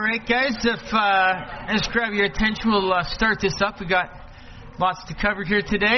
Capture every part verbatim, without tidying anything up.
right, guys, if uh, just grab your attention, we'll uh, start this up. We got lots to cover here today.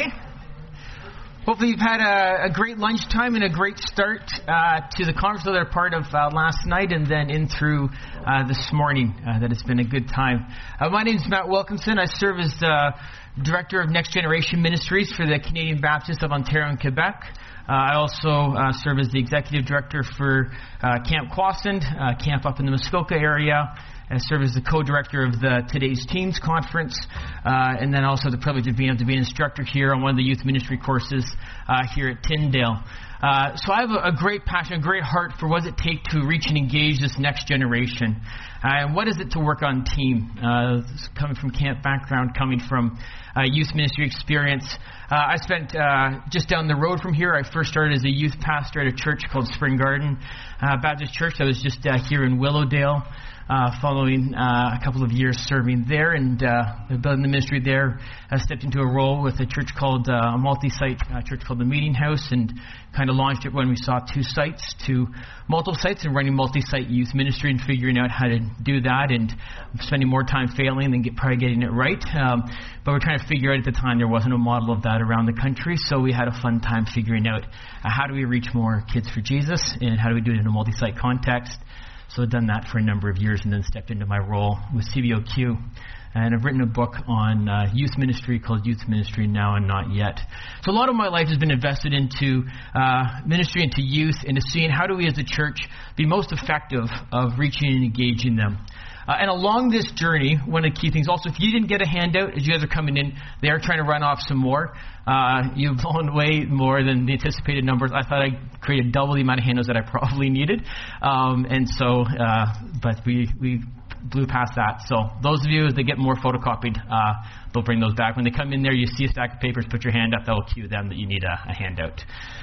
Hopefully you've had a, a great lunchtime and a great start uh, to the conference that they're part of uh, last night and then in through uh, this morning, uh, that it's been a good time. Uh, my name is Matt Wilkinson. I serve as uh, Director of Next Generation Ministries for the Canadian Baptists of Ontario and Quebec. Uh, I also uh, serve as the Executive Director for uh, Camp Quasend, uh, camp up in the Muskoka area. I serve as the co-director of the Today's Teens Conference, uh, and then also the privilege of being able to be an instructor here on one of the youth ministry courses uh, here at Tyndale. Uh, so I have a, a great passion, a great heart for what does it take to reach and engage this next generation. Uh, and what is it to work on team? Uh, coming from camp background, coming from uh, youth ministry experience. Uh, I spent uh, just down the road from here. I first started as a youth pastor at a church called Spring Garden uh, Baptist Church. I was just uh, here in Willowdale. Uh, following uh, a couple of years serving there and uh, building the ministry there, I stepped into a role with a church called, uh, a multi-site uh, church called the Meeting House, and kind of launched it when we saw two sites to multiple sites and running multi-site youth ministry and figuring out how to do that, and spending more time failing than get, probably getting it right. Um, but we're trying to figure out at the time there wasn't a model of that around the country, so we had a fun time figuring out uh, how do we reach more kids for Jesus and how do we do it in a multi-site context. So I've done that for a number of years and then stepped into my role with C B O Q. And I've written a book on uh, youth ministry called Youth Ministry Now and Not Yet. So a lot of my life has been invested into uh, ministry, into youth, into seeing how do we as a church be most effective of reaching and engaging them. Uh, and along this journey, one of the key things also, if you didn't get a handout as you guys are coming in, they are trying to run off some more. Uh, you've blown way more than the anticipated numbers. I thought I created double the amount of handouts that I probably needed. Um, and so, uh, but we, we blew past that. So those of you that get more photocopied, uh, they'll bring those back. When they come in there, you see a stack of papers, put your hand up, that will cue them that you need a, a handout.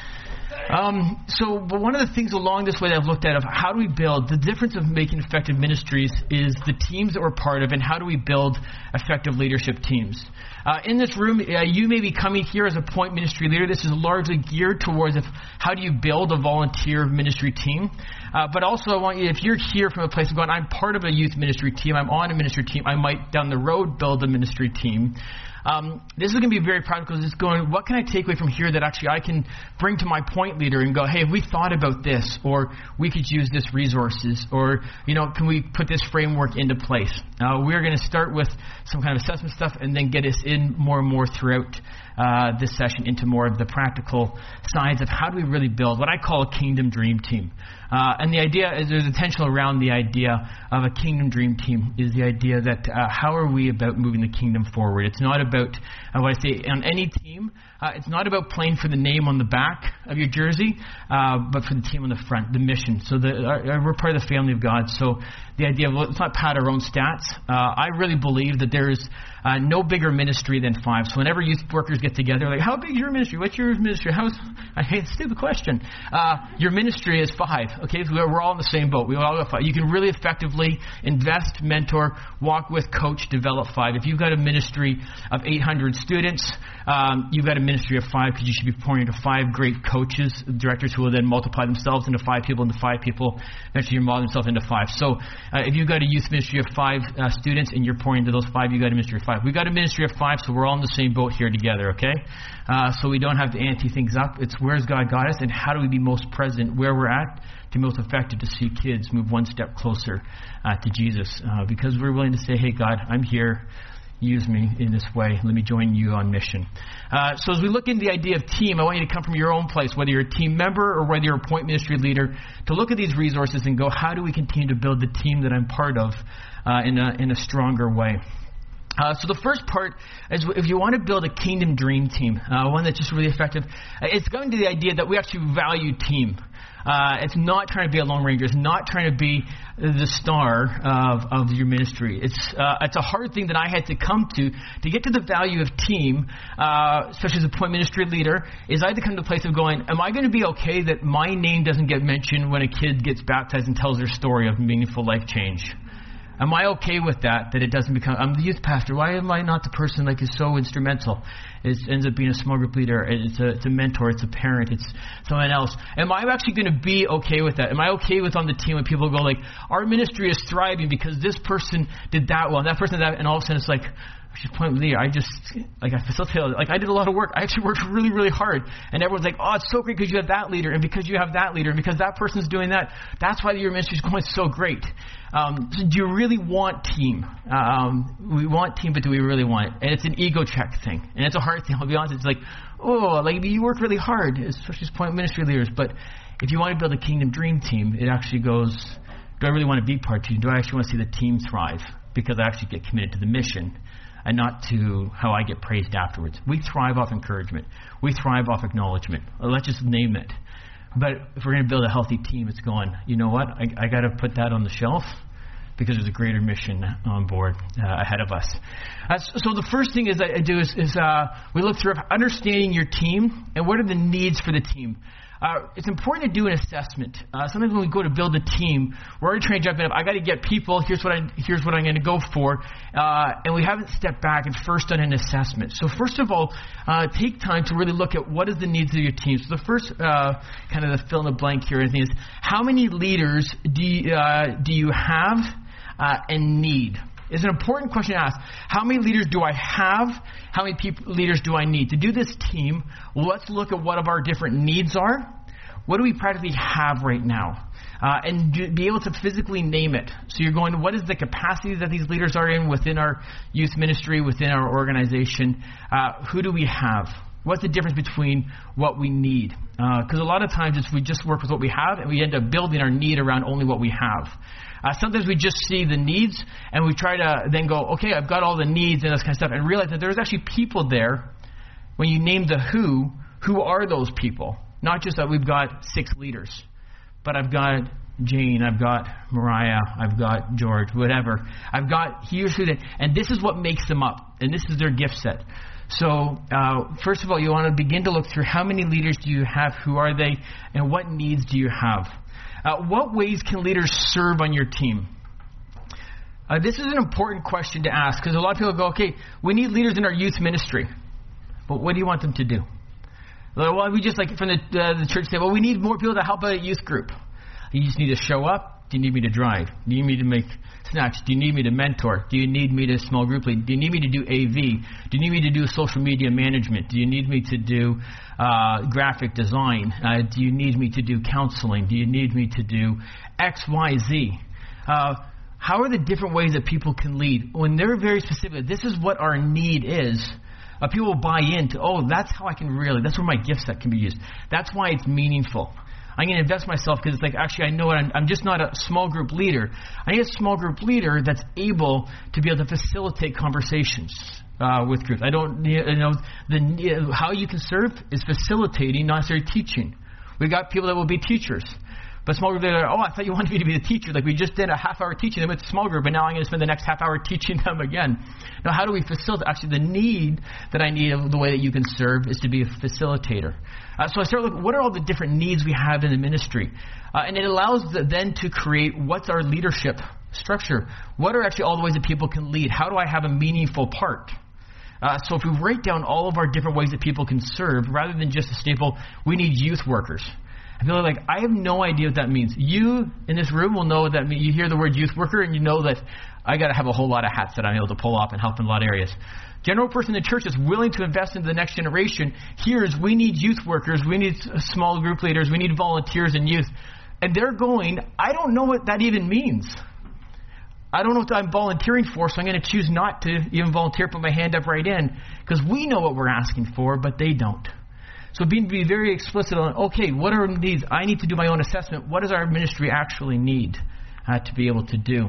Um, so, but one of the things along this way that I've looked at of how do we build, the difference of making effective ministries is the teams that we're part of and how do we build effective leadership teams. Uh, in this room, uh, you may be coming here as a point ministry leader. This is largely geared towards if, how do you build a volunteer ministry team. Uh, but also I want you, if you're here from a place of going, I'm part of a youth ministry team, I'm on a ministry team, I might down the road build a ministry team. Um, this is going to be very practical. It's going, what can I take away from here that actually I can bring to my point leader and go, hey, have we thought about this? Or we could use this resources? Or, you know, can we put this framework into place? Uh, we're going to start with some kind of assessment stuff and then get us in more and more throughout uh, this session into more of the practical sides of how do we really build what I call a kingdom dream team. Uh, and the idea is there's a tension around the idea of a kingdom dream team is the idea that uh, how are we about moving the kingdom forward? It's not about, uh, what I say, on any team, uh, it's not about playing for the name on the back of your jersey, uh, but for the team on the front, the mission. So the, uh, we're part of the family of God. So the idea of, well, let's not pad our own stats. Uh, I really believe that there is uh, no bigger ministry than five. So whenever youth workers get together, like, how big is your ministry? What's your ministry? How's, I hate a stupid question. Uh, your ministry is five. Okay, so we're all in the same boat. We all have five. You can really effectively invest, mentor, walk with, coach, develop five. If you've got a ministry of eight hundred students, um, you've got a ministry of five because you should be pouring into five great coaches, directors who will then multiply themselves into five people, into five people, eventually you're modeling yourself into five. So uh, if you've got a youth ministry of five uh, students and you're pouring into those five, you've got a ministry of five. We've got a ministry of five, so we're all in the same boat here together, okay? Uh, so we don't have to ante things up. It's where's God got us and how do we be most present where we're at to be most effective to see kids move one step closer uh, to Jesus. Uh, because we're willing to say, hey, God, I'm here. Use me in this way. Let me join you on mission. Uh, so as we look into the idea of team, I want you to come from your own place, whether you're a team member or whether you're a point ministry leader, to look at these resources and go, how do we continue to build the team that I'm part of uh, in a in a stronger way? Uh, so the first part is if you want to build a kingdom dream team, uh, one that's just really effective, it's going to the idea that we actually value team. Uh, it's not trying to be a Lone Ranger. It's not trying to be the star of, of your ministry. It's uh, it's a hard thing that I had to come to to get to the value of team, uh, especially as a point ministry leader, is I had to come to the place of going, am I going to be okay that my name doesn't get mentioned when a kid gets baptized and tells their story of meaningful life change? Am I okay with that, that it doesn't become, I'm the youth pastor, why am I not the person like is so instrumental? It ends up being a small group leader, it's a, it's a mentor, it's a parent, it's someone else. Am I actually going to be okay with that? Am I okay with on the team when people go like, our ministry is thriving because this person did that well, and that person did that, and all of a sudden it's like, she's point leader. I just, like, I facilitated, like, I did a lot of work. I actually worked really, really hard. And everyone's like, oh, it's so great because you have that leader, and because you have that leader, and because that person's doing that. That's why your ministry is going so great. Um, so do you really want team? Um, we want team, but do we really want it? And it's an ego check thing. And it's a hard thing. I'll be honest. It's like, oh, like, you work really hard, especially as point ministry leaders. But if you want to build a kingdom dream team, it actually goes, do I really want to be part two? Do I actually want to see the team thrive? Because I actually get committed to the mission, and not to how I get praised afterwards. We thrive off encouragement. We thrive off acknowledgement. Let's just name it. But if we're going to build a healthy team, it's going, you know what, I, I got to put that on the shelf because there's a greater mission on board uh, ahead of us. Uh, so the first thing is I, I do is, is uh, we look through understanding your team and what are the needs for the team. Uh, it's important to do an assessment. Uh, sometimes when we go to build a team, we're already trying to jump in. I got to get people. Here's what I here's what I'm going to go for, uh, and we haven't stepped back and first done an assessment. So first of all, uh, take time to really look at what is the needs of your team. So the first uh, kind of the fill in the blank here is how many leaders do you, uh, do you have uh, and need? It's an important question to ask. How many leaders do I have? How many people, leaders do I need? To do this team, let's look at what of our different needs are. What do we practically have right now? Uh, and do, be able to physically name it. So you're going, what is the capacity that these leaders are in within our youth ministry, within our organization? Uh, who do we have? What's the difference between what we need? Because uh, a lot of times it's we just work with what we have, and we end up building our need around only what we have. Uh, sometimes we just see the needs, and we try to then go, okay, I've got all the needs and this kind of stuff, and realize that there's actually people there. When you name the who, who are those people? Not just that we've got six leaders, but I've got Jane, I've got Mariah, I've got George, whatever. I've got here's who they, and this is what makes them up, and this is their gift set. So, uh, first of all, you want to begin to look through how many leaders do you have, who are they, and what needs do you have? Uh, what ways can leaders serve on your team? Uh, this is an important question to ask because a lot of people go, okay, we need leaders in our youth ministry, but what do you want them to do? Well, we just like from the, uh, the church say, well, we need more people to help out a youth group. You just need to show up. Do you need me to drive? Do you need me to make snacks? Do you need me to mentor? Do you need me to small group lead? Do you need me to do A V? Do you need me to do social media management? Do you need me to do uh, graphic design? Uh, do you need me to do counseling? Do you need me to do X, Y, Z? Uh, how are the different ways that people can lead? When they're very specific, this is what our need is. Uh, people will buy into, oh, that's how I can really, that's where my gift set can be used. That's why it's meaningful. I'm going to invest myself because it's like, actually, I know what I'm, I'm just not a small group leader. I need a small group leader that's able to be able to facilitate conversations uh, with groups. I don't, you know, the how you can serve is facilitating, not necessarily teaching. We've got people that will be teachers. But small group, they're like, oh, I thought you wanted me to be the teacher. Like we just did a half hour teaching them with a small group, and now I'm going to spend the next half hour teaching them again. Now, how do we facilitate? Actually, the need that I need of the way that you can serve is to be a facilitator. Uh, so I start looking, what are all the different needs we have in the ministry? Uh, and it allows the, then to create what's our leadership structure. What are actually all the ways that people can lead? How do I have a meaningful part? Uh, so if we write down all of our different ways that people can serve, rather than just a staple, we need youth workers. I feel like I have no idea what that means. You in this room will know what that means. You hear the word youth worker and you know that I got to have a whole lot of hats that I'm able to pull off and help in a lot of areas. General person in the church is willing to invest into the next generation. Here's we need youth workers, we need small group leaders, we need volunteers and youth. And they're going, I don't know what that even means. I don't know what I'm volunteering for, so I'm going to choose not to even volunteer, put my hand up right in, because we know what we're asking for, but they don't. So being be very explicit on, okay, what are needs? I need to do my own assessment. What does our ministry actually need uh, to be able to do?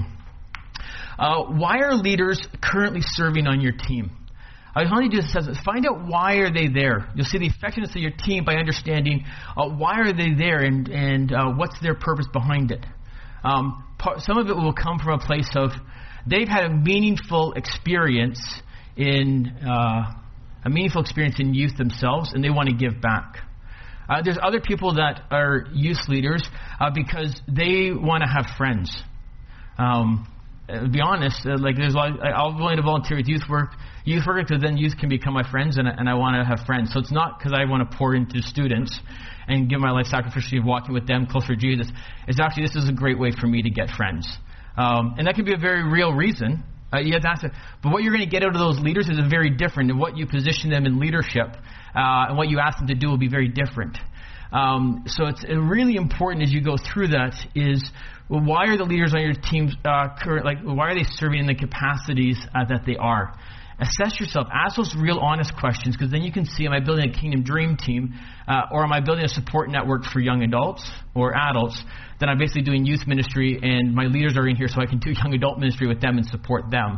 Uh, why are leaders currently serving on your team? I want you to do this assessment. Find out why are they there. You'll see the effectiveness of your team by understanding uh, why are they there and, and uh, what's their purpose behind it. Um, part, some of it will come from a place of they've had a meaningful experience in uh, a meaningful experience in youth themselves, and they want to give back. Uh, there's other people that are youth leaders uh, because they want to have friends. Um, uh, to be honest, uh, like there's a lot, I'm willing to volunteer with youth work, youth work, because then youth can become my friends, and, and I want to have friends. So it's not because I want to pour into students and give my life sacrificially of walking with them closer to Jesus. It's actually, this is a great way for me to get friends. Um, and that can be a very real reason. Uh, you have to ask it. But what you're going to get out of those leaders is very different, and what you position them in leadership uh, and what you ask them to do will be very different. Um, so it's really important as you go through that is, well, why are the leaders on your team uh, current, like why are they serving in the capacities uh, that they are? Assess yourself. Ask those real honest questions, because then you can see, am I building a Kingdom Dream team uh, or am I building a support network for young adults or adults? Then I'm basically doing youth ministry, and my leaders are in here so I can do young adult ministry with them and support them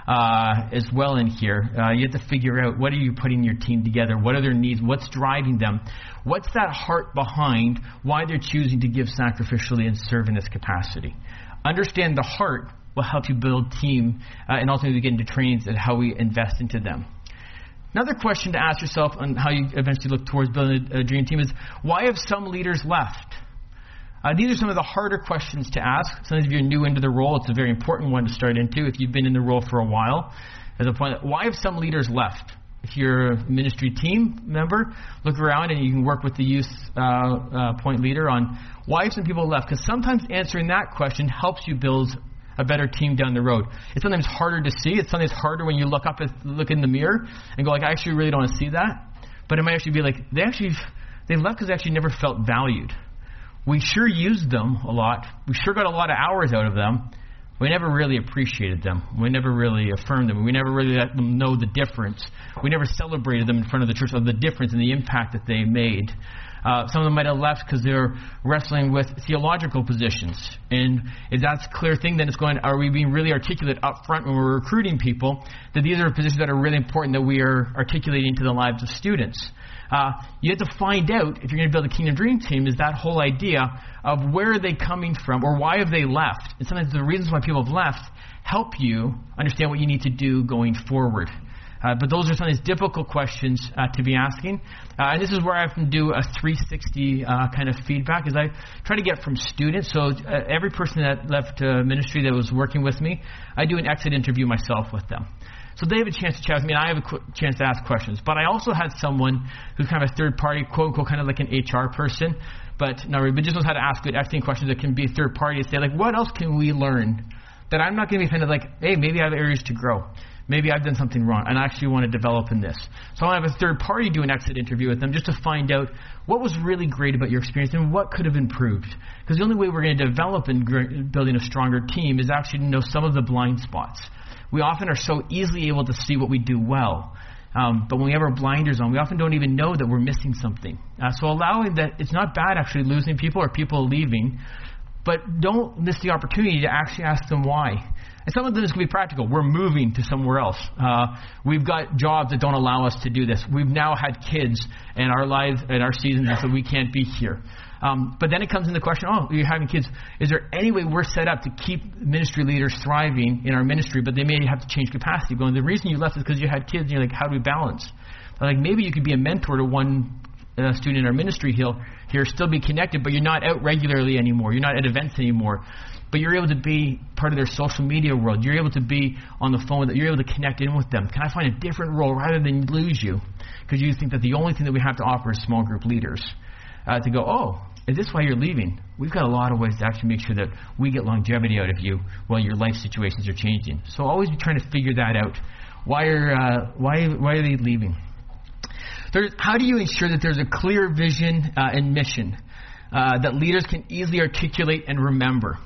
uh, as well in here. Uh, you have to figure out, what are you putting your team together? What are their needs? What's driving them? What's that heart behind why they're choosing to give sacrificially and serve in this capacity? Understand the heart will help you build team uh, and ultimately get into trainings and how we invest into them. Another question to ask yourself on how you eventually look towards building a, a dream team is, why have some leaders left? Uh, these are some of the harder questions to ask. Sometimes if you're new into the role, it's a very important one to start into. If you've been in the role for a while, as a point, why have some leaders left? If you're a ministry team member, look around and you can work with the youth uh, uh, point leader on why have some people left. Because sometimes answering that question helps you build a better team down the road. It's sometimes harder to see. It's sometimes harder when you look up, at, look in the mirror and go like, I actually really don't want to see that. But it might actually be like, they actually, they left because they actually never felt valued. We sure used them a lot. We sure got a lot of hours out of them. We never really appreciated them. We never really affirmed them. We never really let them know the difference. We never celebrated them in front of the church of the difference and the impact that they made. Uh, some of them might have left because they're wrestling with theological positions. And if that's a clear thing, then it's going, are we being really articulate up front when we're recruiting people that these are positions that are really important that we are articulating to the lives of students? Uh, you have to find out, if you're going to build a Kingdom Dream team, is that whole idea of where are they coming from or why have they left? And sometimes the reasons why people have left help you understand what you need to do going forward. Uh, but those are some of these difficult questions uh, to be asking. Uh, and this is where I often do a three sixty uh, kind of feedback, is I try to get from students. So uh, every person that left uh, ministry that was working with me, I do an exit interview myself with them. So they have a chance to chat with me, and I have a qu- chance to ask questions. But I also had someone who's kind of a third-party, quote-unquote, kind of like an H R person, but no, but just knows how to ask good, excellent questions that can be a third-party to say, like, what else can we learn that I'm not going to be kind of like, hey, maybe I have areas to grow. Maybe I've done something wrong, and I actually want to develop in this. So I want to have a third party do an exit interview with them just to find out what was really great about your experience and what could have improved. Because the only way we're going to develop in building a stronger team is actually to know some of the blind spots. We often are so easily able to see what we do well. Um, but when we have our blinders on, we often don't even know that we're missing something. Uh, so allowing that, it's not bad actually losing people or people leaving, but don't miss the opportunity to actually ask them why. And some of them is going to be practical. We're moving to somewhere else. Uh, we've got jobs that don't allow us to do this. We've now had kids in our lives and our seasons, and so we can't be here. Um, but then it comes in the question, oh, you're having kids. Is there any way we're set up to keep ministry leaders thriving in our ministry, but they may have to change capacity? Going, the reason you left is because you had kids, and you're like, how do we balance? Like, maybe you could be a mentor to one uh, student in our ministry here, here, still be connected, but you're not out regularly anymore. You're not at events anymore. But you're able to be part of their social media world. You're able to be on the phone. You're able to connect in with them. Can I find a different role rather than lose you? Because you think that the only thing that we have to offer is small group leaders. Uh, to go, oh, is this why you're leaving? We've got a lot of ways to actually make sure that we get longevity out of you while your life situations are changing. So always be trying to figure that out. Why are uh, why why are they leaving? There's, how do you ensure that there's a clear vision uh, and mission uh, that leaders can easily articulate and remember?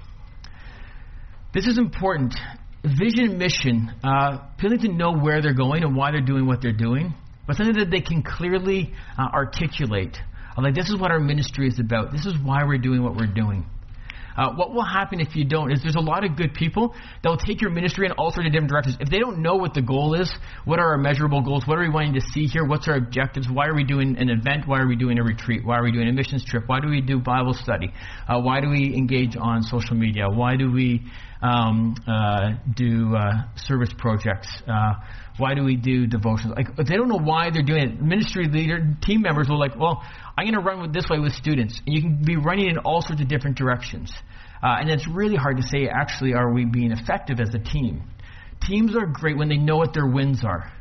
This is important. Vision and mission, uh, people need to know where they're going and why they're doing what they're doing, but something that they can clearly uh, articulate. Like, this is what our ministry is about. This is why we're doing what we're doing. Uh, what will happen if you don't is there's a lot of good people that will take your ministry in all sorts of different directions. If they don't know what the goal is, what are our measurable goals, what are we wanting to see here, what's our objectives, why are we doing an event, why are we doing a retreat, why are we doing a missions trip, why do we do Bible study, uh, why do we engage on social media, why do we um, uh, do uh, service projects, uh, why do we do devotions? Like, if they don't know why they're doing it, ministry leader, team members will like, well, I'm going to run with this way with students. And you can be running in all sorts of different directions. Uh, and it's really hard to say, actually, are we being effective as a team? Teams are great when they know what their wins are.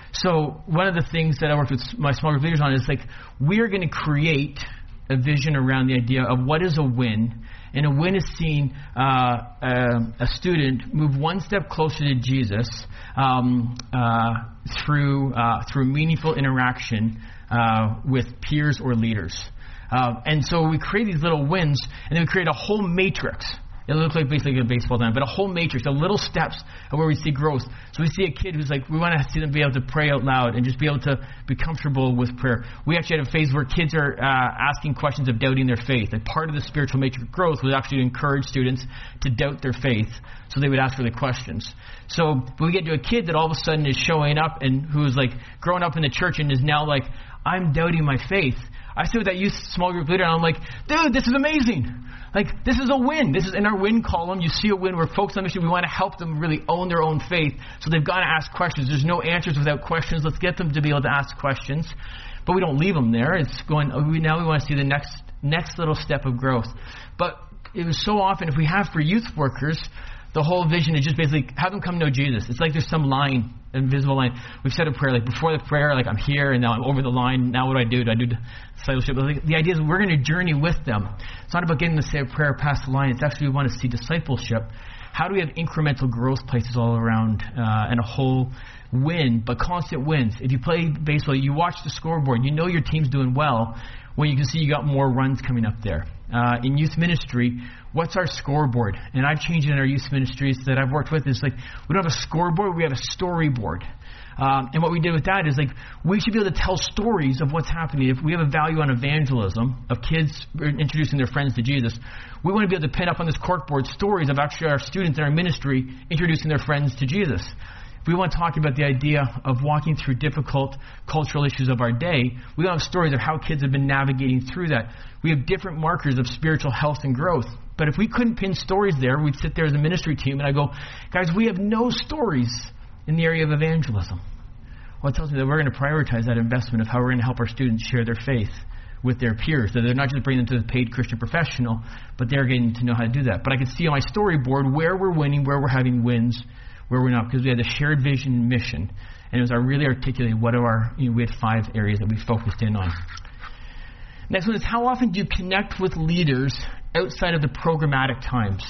So one of the things that I worked with my small group leaders on is like, we're going to create a vision around the idea of what is a win. And a win is seeing uh, a, a student move one step closer to Jesus um, uh, through uh, through meaningful interaction uh, with peers or leaders. Uh, and so we create these little wins, and then we create a whole matrix. It looks like basically a baseball diamond, but a whole matrix, of little steps of where we see growth. So we see a kid who's like, we want to see them be able to pray out loud and just be able to be comfortable with prayer. We actually had a phase where kids are uh, asking questions of doubting their faith. And part of the spiritual matrix growth was actually to encourage students to doubt their faith, so they would ask for the questions. So when we get to a kid that all of a sudden is showing up and who's like growing up in the church and is now like, I'm doubting my faith. I sit with that youth small group leader and I'm like, dude, this is amazing. Like, this is a win. This is in our win column. You see a win. We're focused on mission. We want to help them really own their own faith. So they've got to ask questions. There's no answers without questions. Let's get them to be able to ask questions. But we don't leave them there. It's going, oh, we, now we want to see the next next little step of growth. But it was so often, if we have for youth workers, the whole vision is just basically have them come know Jesus. It's like there's some line, invisible line. We've said a prayer, like before the prayer, like I'm here and now I'm over the line. Now what do I do? Do I do discipleship? But like, the idea is we're going to journey with them. It's not about getting to say a prayer past the line. It's actually we want to see discipleship. How do we have incremental growth places all around uh, and a whole win, but constant wins? If you play baseball, you watch the scoreboard. You know your team's doing well when you can see you got more runs coming up there. Uh, in youth ministry, what's our scoreboard? And I've changed it in our youth ministries that I've worked with. It's like we don't have a scoreboard, we have a storyboard. Um, and what we did with that is like we should be able to tell stories of what's happening. If we have a value on evangelism, of kids introducing their friends to Jesus, we want to be able to pin up on this corkboard stories of actually our students in our ministry introducing their friends to Jesus. If we want to talk about the idea of walking through difficult cultural issues of our day, we have stories of how kids have been navigating through that. We have different markers of spiritual health and growth. But if we couldn't pin stories there, we'd sit there as a ministry team and I go, guys, we have no stories in the area of evangelism. Well, it tells me that we're going to prioritize that investment of how we're going to help our students share their faith with their peers. So they're not just bringing them to the paid Christian professional, but they're getting to know how to do that. But I can see on my storyboard where we're winning, where we're having wins, where we're not, because we had a shared vision and mission. And it was our really articulating what are our, you know, we had five areas that we focused in on. Next one is how often do you connect with leaders outside of the programmatic times?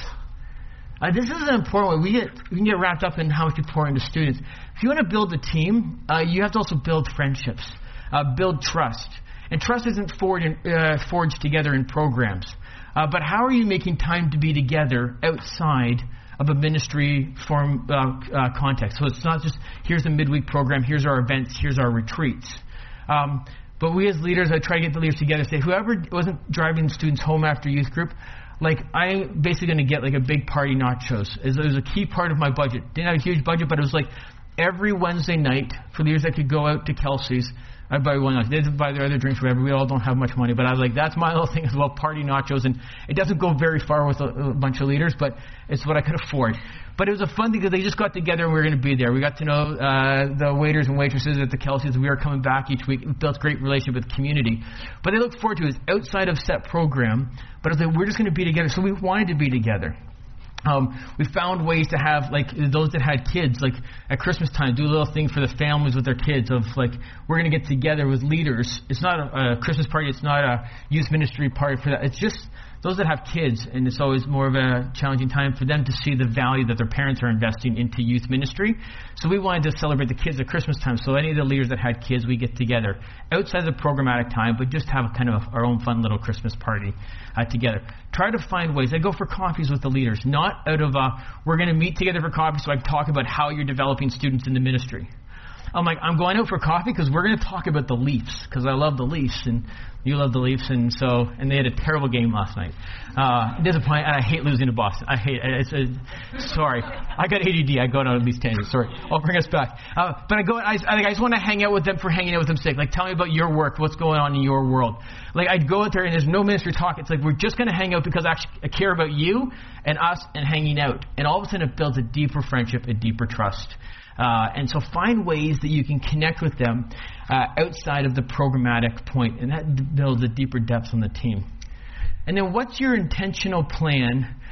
Uh, this is an important one. We get we can get wrapped up in how much we pour into students. If you want to build a team, uh, you have to also build friendships, uh, build trust. And trust isn't forged, uh, forged together in programs. Uh, but how are you making time to be together outside of a ministry form uh, uh, context? So it's not just here's the midweek program, here's our events, here's our retreats. Um, but we as leaders, I try to get the leaders together, say whoever wasn't driving students home after youth group, like I'm basically going to get like a big party nachos. It was a key part of my budget. Didn't have a huge budget, but it was like every Wednesday night for leaders that could go out to Kelsey's, I'd buy one. They didn't buy their other drinks, whatever. We all don't have much money, but I was like, that's my little thing as well, party nachos. And it doesn't go very far with a, a bunch of leaders, but it's what I could afford. But it was a fun thing because they just got together and we were going to be there. We got to know uh, the waiters and waitresses at the Kelsey's. We were coming back each week. We built a great relationship with the community. But they looked forward to it. It was outside of set program, but I was like, we're just going to be together. So we wanted to be together. Um, we found ways to have, like, those that had kids, like, at Christmas time, do a little thing for the families with their kids of, like, we're going to get together with leaders. It's not a, a Christmas party. It's not a youth ministry party for that. It's just those that have kids, and it's always more of a challenging time for them to see the value that their parents are investing into youth ministry. So we wanted to celebrate the kids at Christmas time. So any of the leaders that had kids, we get together outside the programmatic time, but just have a kind of our own fun little Christmas party uh, together. Try to find ways. I go for coffees with the leaders, not out of a, we're going to meet together for coffee so I can talk about how you're developing students in the ministry. I'm like, I'm going out for coffee because we're going to talk about the Leafs because I love the Leafs and you love the Leafs, and so and they had a terrible game last night. Uh, disappointing, and I hate losing to Boston. I hate it. It's a, sorry, I got A D D. I go on these tangents. Sorry, I'll bring us back. Uh, but I go. I, I just want to hang out with them for hanging out with them sake. Like, tell me about your work. What's going on in your world? Like, I'd go out there and there's no ministry talk. It's like we're just going to hang out because I, actually, I care about you and us and hanging out. And all of a sudden, it builds a deeper friendship, a deeper trust. Uh, and so find ways that you can connect with them uh, outside of the programmatic point, and that builds a deeper depth on the team. And then what's your intentional plan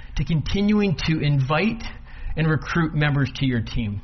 to continuing to invite and recruit members to your team.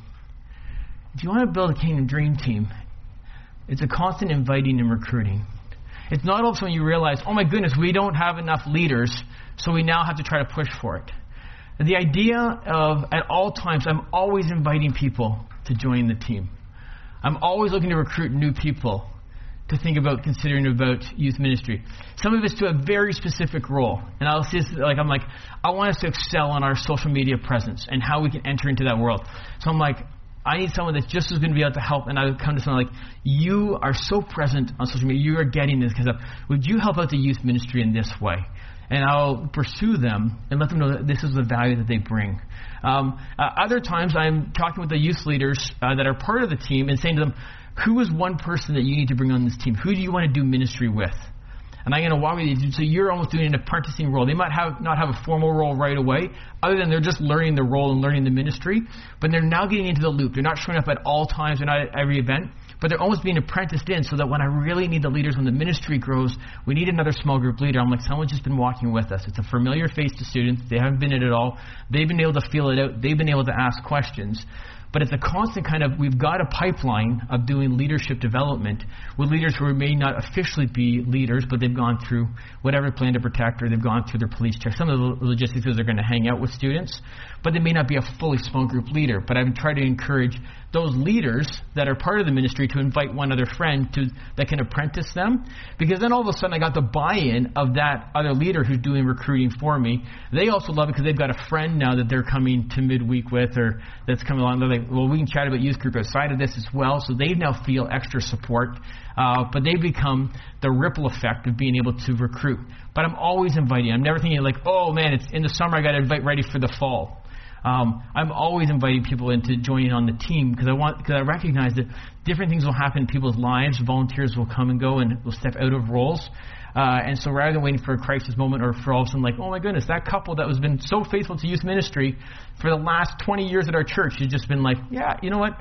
If you want to build a Kingdom Dream team, it's a constant inviting and recruiting. It's not all of a sudden you realize, oh my goodness, we don't have enough leaders, so we now have to try to push for it. The idea of, at all times, I'm always inviting people to join the team. I'm always looking to recruit new people to think about considering about youth ministry. Some of it's to a very specific role. And I'll see this, like, I'm like, I want us to excel on our social media presence and how we can enter into that world. So I'm like, I need someone that's just as going to be able to help. And I would come to someone like, you are so present on social media. You are getting this kind of stuff. Would you help out the youth ministry in this way? And I'll pursue them and let them know that this is the value that they bring. Um, uh, other times I'm talking with the youth leaders uh, that are part of the team and saying to them, who is one person that you need to bring on this team? Who do you want to do ministry with? And I'm going to walk with you. So you're almost doing an apprenticing role. They might have not have a formal role right away, other than they're just learning the role and learning the ministry. But they're now getting into the loop. They're not showing up at all times. They're not at every event. But they're almost being apprenticed in so that when I really need the leaders, when the ministry grows, we need another small group leader. I'm like, someone's just been walking with us. It's a familiar face to students. They haven't been in it at all. They've been able to feel it out. They've been able to ask questions. But it's a constant kind of, we've got a pipeline of doing leadership development with leaders who may not officially be leaders, but they've gone through whatever plan to protect, or they've gone through their police check. Some of the logistics is they're going to hang out with students, but they may not be a fully small group leader. But I've tried to encourage those leaders that are part of the ministry to invite one other friend to that can apprentice them, because then all of a sudden I got the buy-in of that other leader who's doing recruiting for me. They also love it because they've got a friend now that they're coming to midweek with, or that's coming along. They're like, well, we can chat about youth group outside of this as well, so they now feel extra support. Uh, but they become the ripple effect of being able to recruit. But I'm always inviting. I'm never thinking like, oh man, it's in the summer, I got to invite ready for the fall. Um, I'm always inviting people into joining on the team because I want, because I recognize that different things will happen in people's lives. Volunteers will come and go and will step out of roles. Uh, and so rather than waiting for a crisis moment or for all of a sudden like, oh my goodness, that couple that has been so faithful to youth ministry for the last twenty years at our church has just been like, yeah, you know what?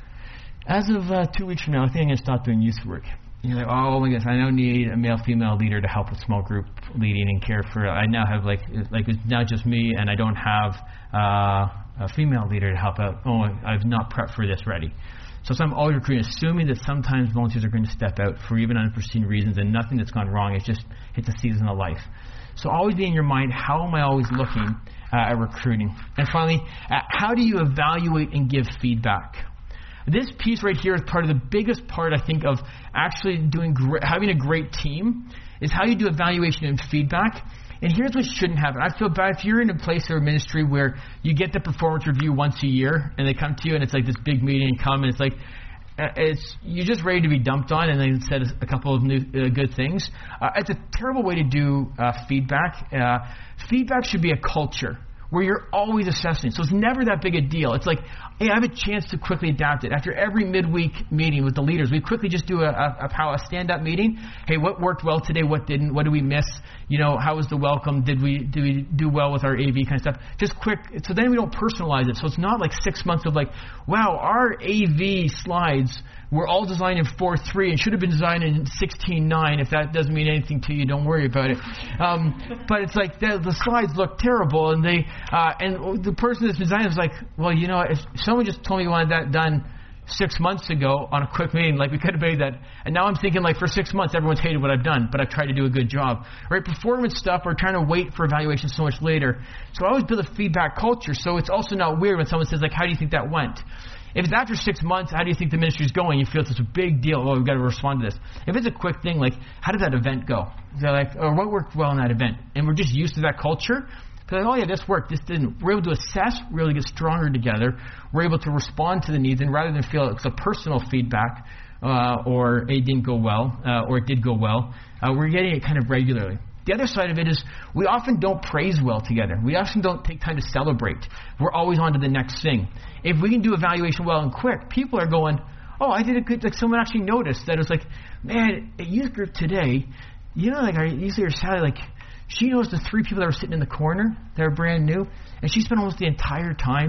As of uh, two weeks from now, I think I'm going to stop doing youth work. And you're like, oh my goodness, I now need a male-female leader to help with small group leading and care for. I now have like, like it's not just me, and I don't have uh, a female leader to help out. Oh, I've not prepped for this ready. So, so I'm always recruiting, assuming that sometimes volunteers are going to step out for even unforeseen reasons, and nothing that's gone wrong. It's just it's a season of life. So always be in your mind, how am I always looking uh, at recruiting? And finally, uh, how do you evaluate and give feedback? This piece right here is part of the biggest part, I think, of actually doing gr- having a great team, is how you do evaluation and feedback. And here's what shouldn't happen. I feel bad if you're in a place or a ministry where you get the performance review once a year, and they come to you, and it's like this big meeting, and come, and it's like, uh, it's you're just ready to be dumped on, and they said a couple of new, uh, good things. Uh, it's a terrible way to do uh, feedback. Uh, feedback should be a culture where you're always assessing. So it's never that big a deal. It's like, hey, I have a chance to quickly adapt it. After every midweek meeting with the leaders, we quickly just do a, a, a, a stand-up meeting. Hey, what worked well today? What didn't? What did we miss? You know, how was the welcome? Did we, did we do well with our A V kind of stuff? Just quick. So then we don't personalize it. So it's not like six months of like, wow, our A V slides were all designed in four three and should have been designed in sixteen nine. If that doesn't mean anything to you, don't worry about it. Um, but it's like the, the slides look terrible, and they uh, and the person that's designed is like, well, you know, if someone just told me you wanted that done six months ago on a quick meeting, like we could have made that. And now I'm thinking like for six months everyone's hated what I've done, but I've tried to do a good job. Right? Performance stuff, we're trying to wait for evaluation so much later. So I always build a feedback culture, so it's also not weird when someone says like, how do you think that went? If it's after six months, how do you think the ministry's going? You feel it's a big deal. Oh, we've got to respond to this. If it's a quick thing, like, how did that event go? They're like, or what worked well in that event? And we're just used to that culture. Because, oh yeah, this worked, this didn't. We're able to assess, really get stronger together. We're able to respond to the needs, and rather than feel it's a personal feedback, uh, or it didn't go well, uh, or it did go well, uh, we're getting it kind of regularly. The other side of it is we often don't praise well together. We often don't take time to celebrate. We're always on to the next thing. If we can do evaluation well and quick, people are going, oh, I did a good, like someone actually noticed that it was like, man, at youth group today, you know, like our, usually our Sally, like, she knows the three people that were sitting in the corner that are brand new, and she spent almost the entire time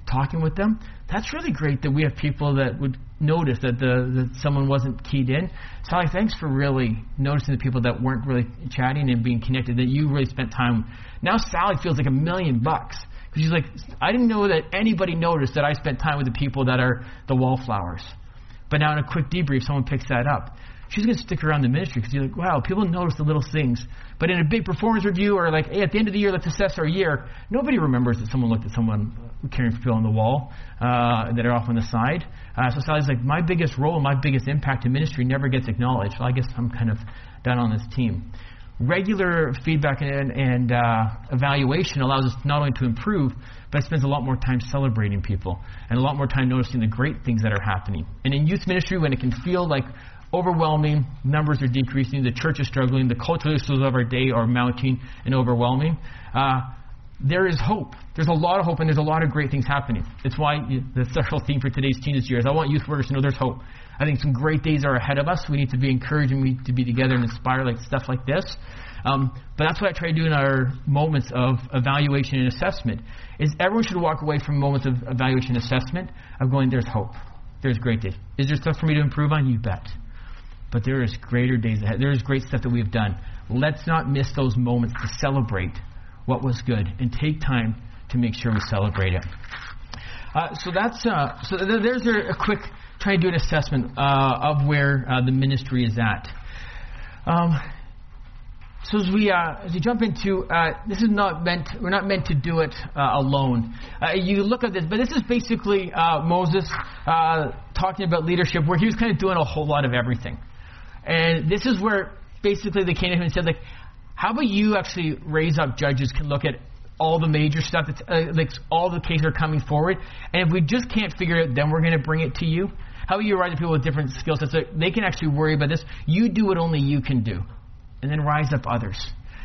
talking with them. That's really great that we have people that would notice that the that someone wasn't keyed in. Sally, thanks for really noticing the people that weren't really chatting and being connected, that you really spent time. Now Sally feels like a million bucks. Because she's like, I didn't know that anybody noticed that I spent time with the people that are the wallflowers. But now in a quick debrief, someone picks that up. She's going to stick around the ministry because you're like, wow, people notice the little things. But in a big performance review or like, hey, at the end of the year, let's assess our year, nobody remembers that someone looked at someone carrying for on the wall uh, that are off on the side. Uh, so Sally's like, my biggest role, my biggest impact in ministry never gets acknowledged. Well, I guess I'm kind of done on this team. Regular feedback and, and uh, evaluation allows us not only to improve, but it spends a lot more time celebrating people and a lot more time noticing the great things that are happening. And in youth ministry, when it can feel like overwhelming, numbers are decreasing, the church is struggling, the cultural issues of our day are mounting and overwhelming, uh, there is hope. There's a lot of hope, and there's a lot of great things happening. It's why the central theme for today's Teen this year is I want youth workers to know there's hope. I think some great days are ahead of us. We need to be encouraged and we need to be together and inspire like stuff like this. Um, but that's what I try to do in our moments of evaluation and assessment, is everyone should walk away from moments of evaluation and assessment of going, there's hope. There's great days. Is there stuff for me to improve on? You bet. But there is greater days ahead. There is great stuff that we've done. Let's not miss those moments to celebrate what was good and take time to make sure we celebrate it. Uh, so that's uh, so th- there's a, a quick try to do an assessment uh, of where uh, the ministry is at. Um, so as we uh, as we jump into uh, this is not meant we're not meant to do it uh, alone. Uh, you look at this, but this is basically uh, Moses uh, talking about leadership, where he was kind of doing a whole lot of everything. And this is where basically they came to him and said, like, how about you actually raise up judges, can look at all the major stuff, that's, uh, like all the cases are coming forward, and if we just can't figure it, then we're going to bring it to you. How about you rise up people with different skill sets so they can actually worry about this? You do what only you can do, and then rise up others.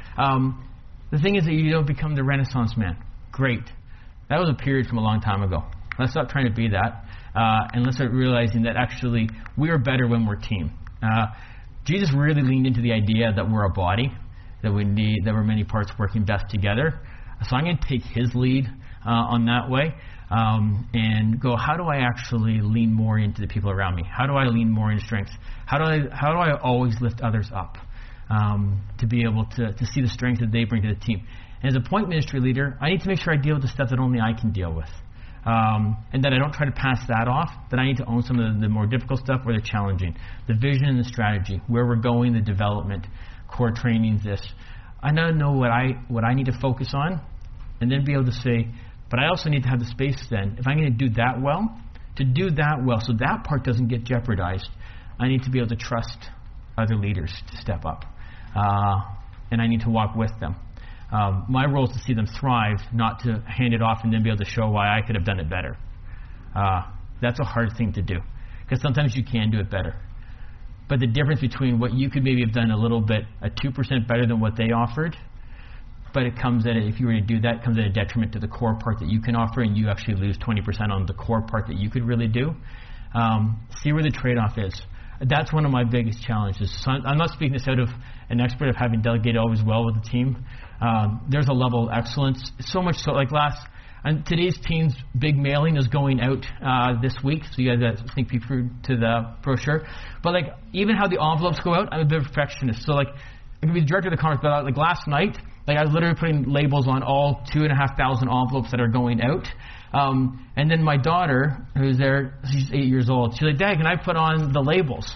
Um, the thing is that you don't become the Renaissance man. Great. That was a period from a long time ago. Let's stop trying to be that, uh, and let's start realizing that actually we are better when we're team. Uh, Jesus really leaned into the idea that we're a body, that we need, that we're many parts working best together. So I'm going to take his lead uh, on that way um, and go, how do I actually lean more into the people around me? How do I lean more into strengths? How do I how do I always lift others up um, to be able to, to see the strength that they bring to the team? And as a point ministry leader, I need to make sure I deal with the stuff that only I can deal with. Um, and that I don't try to pass that off, that I need to own some of the, the more difficult stuff where they're challenging. The vision and the strategy, where we're going, the development, core trainings, this. I now know what I what I need to focus on, and then be able to say, but I also need to have the space then, if I'm going to do that well, to do that well so that part doesn't get jeopardized, I need to be able to trust other leaders to step up. Uh, and I need to walk with them. Um, my role is to see them thrive, not to hand it off and then be able to show why I could have done it better. Uh, that's a hard thing to do, because sometimes you can do it better. But the difference between what you could maybe have done a little bit, a two percent better than what they offered, but it comes at, a, if you were to do that, it comes at a detriment to the core part that you can offer, and you actually lose twenty percent on the core part that you could really do. Um, see where the trade-off is. That's one of my biggest challenges. So I'm not speaking this out of an expert of having delegated always well with the team. Um, there's a level of excellence, so much so, like last, and today's team's big mailing is going out uh, this week, so you guys got to sneak peek through to the brochure. But like, even how the envelopes go out, I'm a bit of a perfectionist. So like, I can be the director of the conference, but like last night, like I was literally putting labels on all two and a half thousand envelopes that are going out. Um, and then my daughter, who's there, she's eight years old, she's like, Dad, can I put on the labels?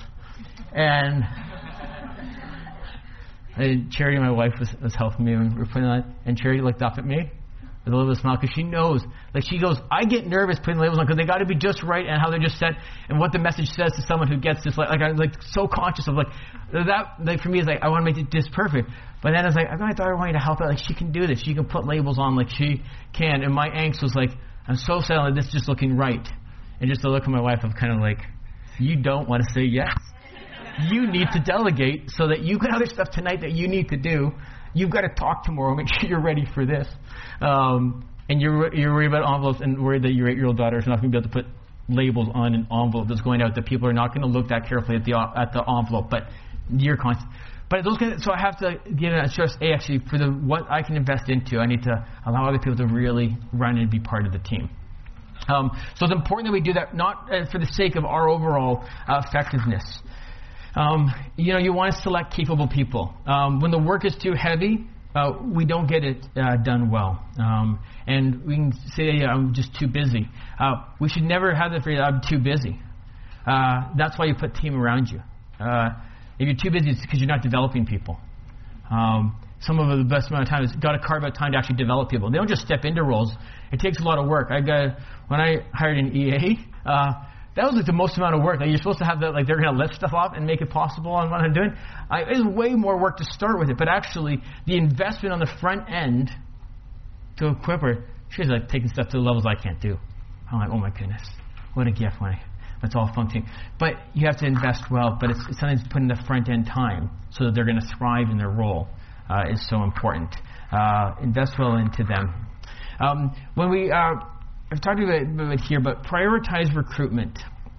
And, and Charity, my wife, was, was helping me when we were putting on, and Charity looked up at me with a little bit of a smile, because she knows, like she goes, I get nervous putting labels on because they got to be just right and how they're just set and what the message says to someone who gets this. Like, like I'm like so conscious of like that. Like for me, is like I want to make it just perfect. But then I was like, I thought I wanted to help out. Like she can do this. She can put labels on like she can. And my angst was like, I'm so sad that this is just looking right. And just to look at my wife, I'm kind of like, you don't want to say yes. You need to delegate so that you got other stuff tonight that you need to do. You've got to talk tomorrow. Make sure you're ready for this. Um, and you're you're worried about envelopes and worried that your eight-year-old daughter is not going to be able to put labels on an envelope that's going out that people are not going to look that carefully at the at the envelope. But you're conscious. But those kind of, so I have to give an assurance. A actually for the what I can invest into, I need to allow other people to really run and be part of the team. Um, so it's important that we do that, not uh, for the sake of our overall uh, effectiveness. Um, you know, you want to select capable people. Um, when the work is too heavy, uh, we don't get it uh, done well. Um, and we can say, yeah, I'm just too busy. Uh, we should never have the phrase, I'm too busy. Uh, that's why you put team around you. Uh, if you're too busy, it's because you're not developing people. Um, some of the best amount of time is got to carve out time to actually develop people. They don't just step into roles. It takes a lot of work. I got when I hired an E A, uh, that was like the most amount of work. Like you're supposed to have that, like they're going to lift stuff up and make it possible on what I'm doing. I, it was way more work to start with it, but actually the investment on the front end to equip her, she's like taking stuff to the levels I can't do. I'm like, oh my goodness, what a gift! When I, that's all functioning. But you have to invest well. But it's, it's something to put in the front end time so that they're going to thrive in their role uh, is so important. Uh, invest well into them. Um, when we, uh, I've talked about it, about it here, but prioritize recruitment.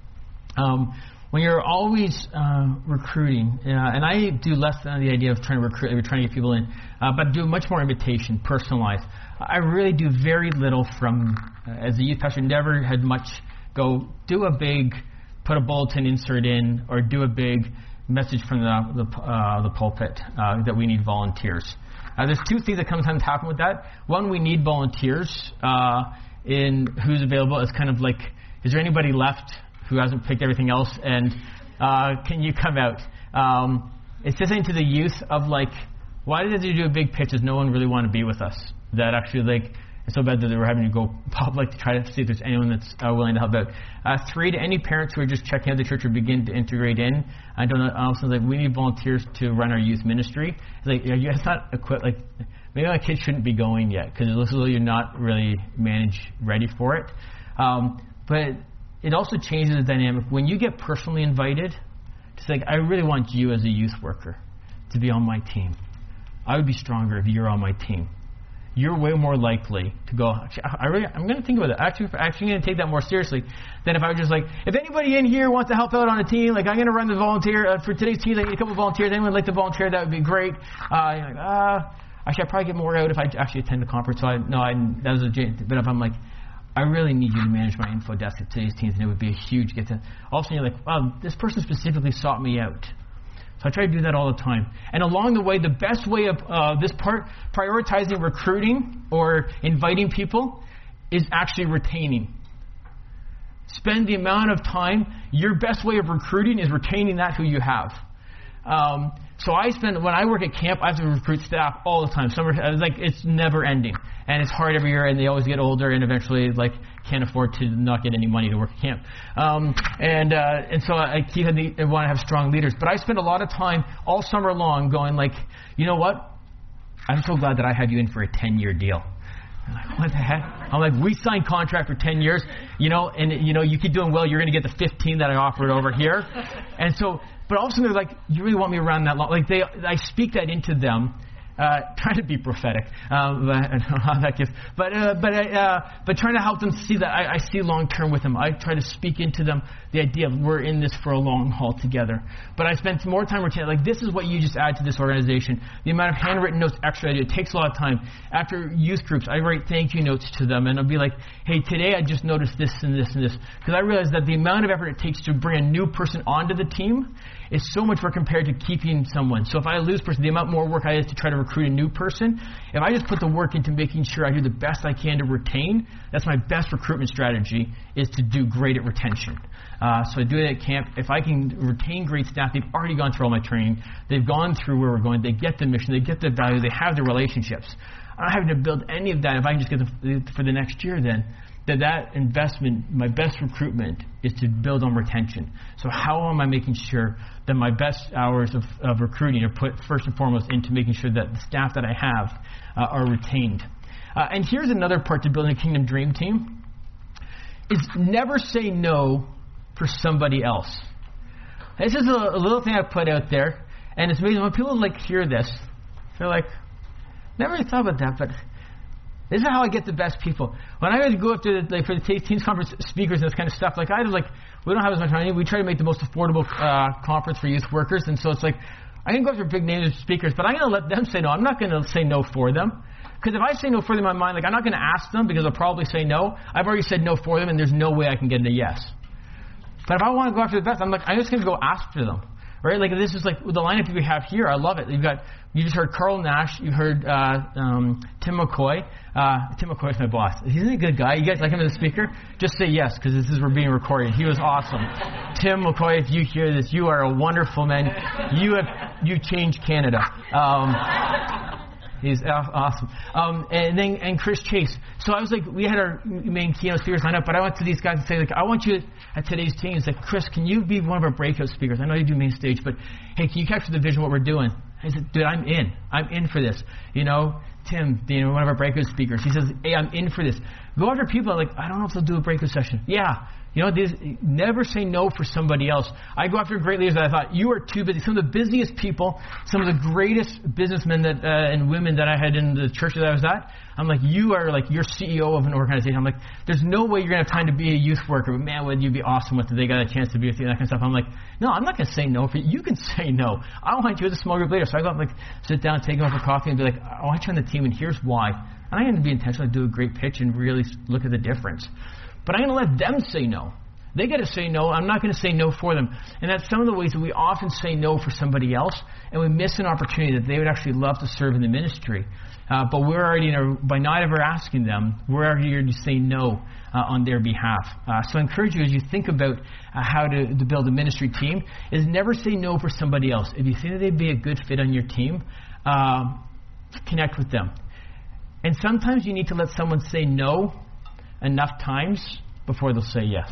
Um, when you're always uh, recruiting, uh, and I do less than the idea of trying to recruit, we're trying to get people in, uh, but do much more invitation, personalized. I really do very little from, uh, as a youth pastor, never had much go, do a big, put a bulletin insert in, or do a big message from the the, uh, the pulpit uh, that we need volunteers. Uh, there's two things that sometimes happen with that. One, we need volunteers uh, in who's available. It's kind of like, is there anybody left who hasn't picked everything else? And uh, can you come out? Um, it's just into the youth of like, why did you do a big pitch? Does no one really want to be with us? That actually like, it's so bad that they were having to go public to try to see if there's anyone that's uh, willing to help out. Uh, three, to any parents who are just checking out the church or begin to integrate in. I don't know. Also, like we need volunteers to run our youth ministry. Like, are you guys not equipped? Like, maybe my kids shouldn't be going yet because it looks like you're not really managed ready for it. Um, but it also changes the dynamic when you get personally invited. It's like, I really want you as a youth worker to be on my team. I would be stronger if you're on my team. You're way more likely to go, actually, I really, I'm going to think about it. Actually, actually going to take that more seriously than if I was just like, if anybody in here wants to help out on a team, like I'm going to run the volunteer, uh, for today's team, I need a couple of volunteers. Anyone would like to volunteer? That would be great. Uh, you're like, uh, actually, I'd probably get more out if I actually attend the conference. So I, no, I, that was a, but if I'm like, I really need you to manage my info desk at today's teams, and it would be a huge get to, all of a sudden you're like, wow, this person specifically sought me out. So I try to do that all the time. And along the way, the best way of uh, this part, prioritizing recruiting or inviting people, is actually retaining. Spend the amount of time. Your best way of recruiting is retaining that who you have. Um, so I spend, when I work at camp, I have to recruit staff all the time. Some are, like, it's never ending. And it's hard every year, and they always get older, and eventually, like, can't afford to not get any money to work at camp. Um, and uh, and so I keep I want to have strong leaders. But I spend a lot of time all summer long going like, you know what? I'm so glad that I had you in for a ten-year deal. I'm like, what the heck? I'm like, we signed contract for ten years, you know, and, you know, you keep doing well, you're going to get the fifteen that I offered over here. And so, but all of a sudden they're like, you really want me around that long? Like, they, I speak that into them. Uh, trying to be prophetic, um, but I don't know how that gives. But uh, but uh, but trying to help them see that I, I see long term with them. I try to speak into them the idea of we're in this for a long haul together. But I spent more time retaining. Like, this is what you just add to this organization. The amount of handwritten notes extra I do. It takes a lot of time. After youth groups, I write thank you notes to them, and I'll be like, hey, today I just noticed this and this and this, because I realize that the amount of effort it takes to bring a new person onto the team is so much more compared to keeping someone. So if I lose person, the amount more work I have to try to recruit a new person, if I just put the work into making sure I do the best I can to retain, that's my best recruitment strategy, is to do great at retention. Uh, so I do it at camp. If I can retain great staff, they've already gone through all my training. They've gone through where we're going. They get the mission. They get the value. They have the relationships. I'm not having to build any of that. If I can just get them for the next year, then that that investment, my best recruitment, is to build on retention. So how am I making sure that my best hours of, of recruiting are put first and foremost into making sure that the staff that I have uh, are retained? Uh, and here's another part to building a Kingdom Dream Team, is never say no for somebody else. This is a, a little thing I put out there, and it's amazing when people like hear this, they're like, never really thought about that, but this is how I get the best people. When I go up to the, like, for the Teens Conference speakers and this kind of stuff, like I was like, we don't have as much money. We try to make the most affordable uh, conference for youth workers, and so it's like, I can go after big names speakers, but I'm going to let them say no. I'm not going to say no for them. Because if I say no for them in my mind, like I'm not going to ask them because they'll probably say no. I've already said no for them, and there's no way I can get a yes. But if I want to go after the best, I'm like, I'm just going to go after them. Right? Like this is like the lineup we have here. I love it. You've got, you just heard Carl Nash. You heard uh, um, Tim McCoy. Uh, Tim McCoy is my boss. He's a good guy. You guys like him as a speaker? Just say yes, because this is we're being recorded. He was awesome. Tim McCoy, if you hear this, you are a wonderful man. You have you changed Canada. Um, He's awesome. Um, and then and Chris Chase. So I was like, we had our main keynote speakers lined up, but I went to these guys and say, like, I want you at today's team. It's like, Chris, can you be one of our breakout speakers? I know you do main stage, but hey, can you capture the vision of what we're doing? I said, dude, I'm in. I'm in for this. You know, Tim, being one of our breakout speakers, he says, hey, I'm in for this. Go after people like, I don't know if they'll do a breakout session. Yeah. You know, this, never say no for somebody else. I go after great leaders that I thought, you are too busy. Some of the busiest people, some of the greatest businessmen that uh, and women that I had in the church that I was at, I'm like, you are like, you're C E O of an organization. I'm like, there's no way you're going to have time to be a youth worker. But man, would you be awesome if they got a chance to be with you and that kind of stuff. I'm like, no, I'm not going to say no for you. You can say no. I want you as a small group leader. So I go up, like, sit down, take them out for coffee and be like, I want you on the team and here's why. And I'm going to be intentional, do a great pitch and really look at the difference. But I'm going to let them say no. They got to say no. I'm not going to say no for them. And that's some of the ways that we often say no for somebody else, and we miss an opportunity that they would actually love to serve in the ministry. Uh, but we're already, you know, by not ever asking them, we're already here to say no uh, on their behalf. Uh, so I encourage you, as you think about uh, how to, to build a ministry team, is never say no for somebody else. If you think that they'd be a good fit on your team, uh, connect with them. And sometimes you need to let someone say no enough times before they'll say yes.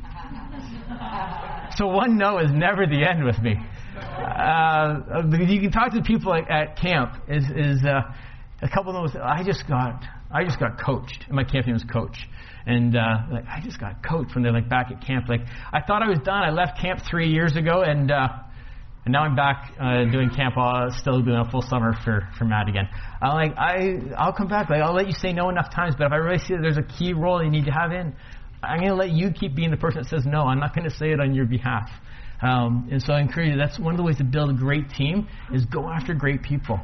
So one no is never the end with me. Uh, you can talk to people at, at camp. Is is uh, a couple of those? I just got I just got coached. And my camp name was Coach, and uh, like I just got coached when they're like back at camp. Like I thought I was done. I left camp three years ago, and uh, and now I'm back uh, doing camp. Uh, still doing a full summer for for Matt again. I'm like I I'll come back. Like I'll let you say no enough times, but if I really see that there's a key role you need to have in, I'm going to let you keep being the person that says no. I'm not going to say it on your behalf. Um, and so I encourage you, that's one of the ways to build a great team is go after great people.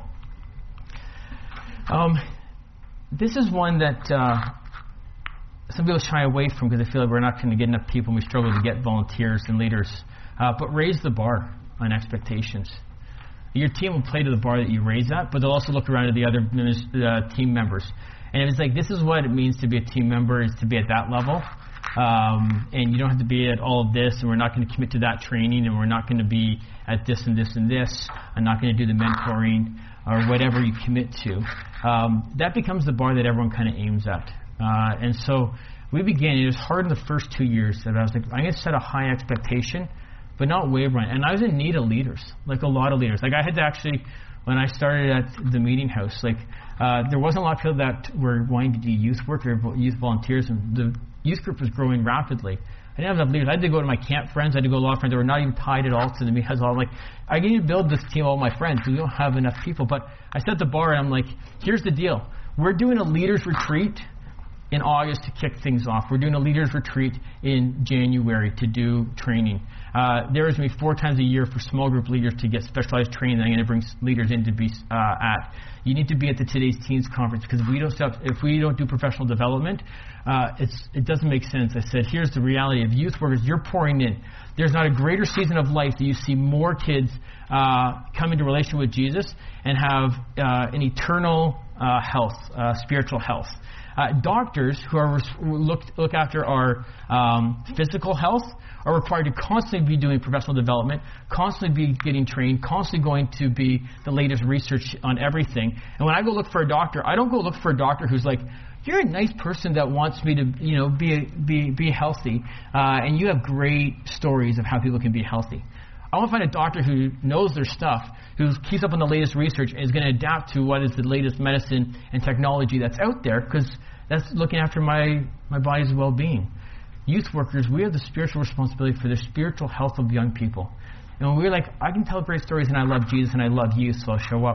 Um, this is one that uh, some people shy away from because they feel like we're not going to get enough people and we struggle to get volunteers and leaders. Uh, but raise the bar on expectations. Your team will play to the bar that you raise at, but they'll also look around at the other uh, team members. And if it's like, this is what it means to be a team member, is to be at that level. Um, and you don't have to be at all of this, and we're not going to commit to that training, and we're not going to be at this and this and this. I'm not going to do the mentoring or whatever you commit to. Um, that becomes the bar that everyone kind of aims at. Uh, and so we began. It was hard in the first two years that I was like, I'm going to set a high expectation, but not wavering. And I was in need of leaders, like a lot of leaders. Like I had to actually, when I started at the meeting house, like uh, there wasn't a lot of people that were wanting to do youth work or youth volunteers, and the youth group was growing rapidly. I didn't have enough leaders. I had to go to my camp friends. I had to go to a lot of friends that were not even tied at all to the meeting house. I'm like, I need to build this team of all my friends because we don't have enough people. But I set the bar and I'm like, here's the deal. We're doing a leaders retreat in August to kick things off. We're doing a leaders retreat in January to do training. Uh, there is going to be four times a year for small group leaders to get specialized training that I'm going to bring leaders in to be uh, at. You need to be at the Today's Teens conference because if we don't stop, if we don't do professional development, uh, it's, it doesn't make sense. I said, here's the reality of youth workers. You're pouring in. There's not a greater season of life that you see more kids uh, come into relation with Jesus and have uh, an eternal uh, health, uh, spiritual health. Uh, doctors who are who look look after our um, physical health are required to constantly be doing professional development, constantly be getting trained, constantly going to be the latest research on everything. And when I go look for a doctor, I don't go look for a doctor who's like, you're a nice person that wants me to, you know, be be be healthy, uh, and you have great stories of how people can be healthy. I want to find a doctor who knows their stuff, who keeps up on the latest research, and is going to adapt to what is the latest medicine and technology that's out there, because that's looking after my, my body's well-being. Youth workers, we have the spiritual responsibility for the spiritual health of young people. And when we're like, I can tell great stories, and I love Jesus, and I love youth, so I'll show up.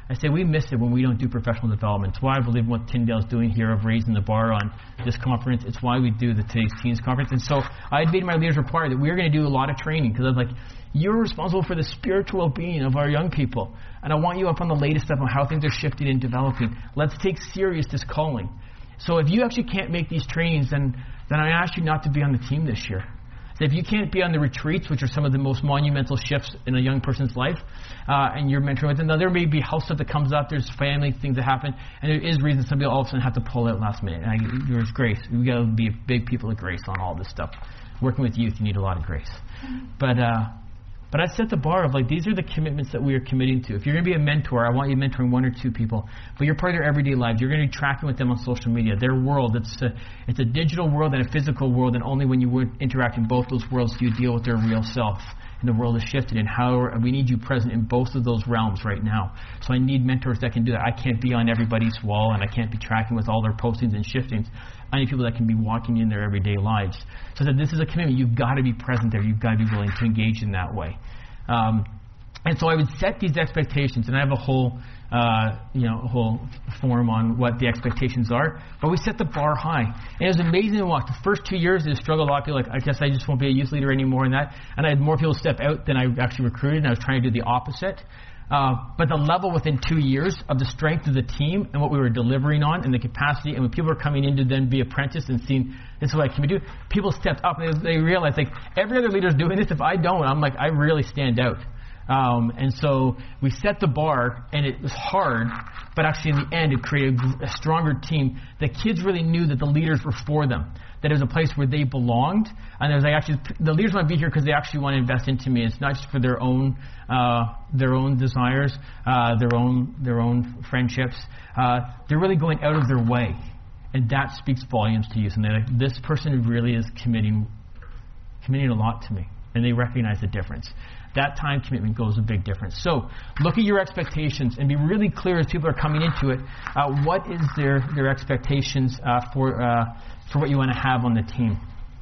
I say we miss it when we don't do professional development. It's why I believe in what Tyndale's doing here of raising the bar on this conference. It's why we do the Today's Teens Conference. And so I made my leaders require that we were going to do a lot of training, because I was like, you're responsible for the spiritual well-being of our young people. And I want you up on the latest stuff on how things are shifting and developing. Let's take serious this calling. So if you actually can't make these trainings, then, then I ask you not to be on the team this year. So if you can't be on the retreats, which are some of the most monumental shifts in a young person's life, uh, and you're mentoring with them, now there may be health stuff that comes up, there's family things that happen, and there is reasons some people all of a sudden have to pull out last minute. And I, there's grace. We've got to be big people of grace on all this stuff. Working with youth, you need a lot of grace. But uh, but I set the bar of like, these are the commitments that we are committing to. If you're going to be a mentor, I want you mentoring one or two people, but you're part of their everyday lives. You're going to be tracking with them on social media. Their world, it's a, it's a digital world and a physical world, and only when you interact in both those worlds do you deal with their real self. And the world has shifted, and how we need you present in both of those realms right now. So I need mentors that can do that. I can't be on everybody's wall, and I can't be tracking with all their postings and shiftings. I need people that can be walking in their everyday lives. So that this is a commitment. You've got to be present there. You've got to be willing to engage in that way. Um, and so I would set these expectations, and I have a whole, uh, you know, a whole form on what the expectations are. But we set the bar high, and it was amazing to watch. The first two years, it struggled a lot. People like, I guess I just won't be a youth leader anymore, and that. And I had more people step out than I actually recruited, and I was trying to do the opposite. Uh, but the level within two years of the strength of the team and what we were delivering on and the capacity, and when people were coming in to then be apprenticed and seeing this is what I can do, people stepped up and they realized like every other leader is doing this. If I don't, I'm like, I really stand out. Um, and so we set the bar, and it was hard, but actually in the end it created a, a stronger team. The kids really knew that the leaders were for them, that it was a place where they belonged, and it was like actually the leaders want to be here because they actually want to invest into me. It's not just for their own uh, their own desires, uh, their own their own friendships. Uh, they're really going out of their way, and that speaks volumes to you. And they're like, this person really is committing committing a lot to me, and they recognize the difference. That time commitment goes a big difference. So look at your expectations and be really clear as people are coming into it. Uh, what is their their expectations uh, for uh, for what you want to have on the team?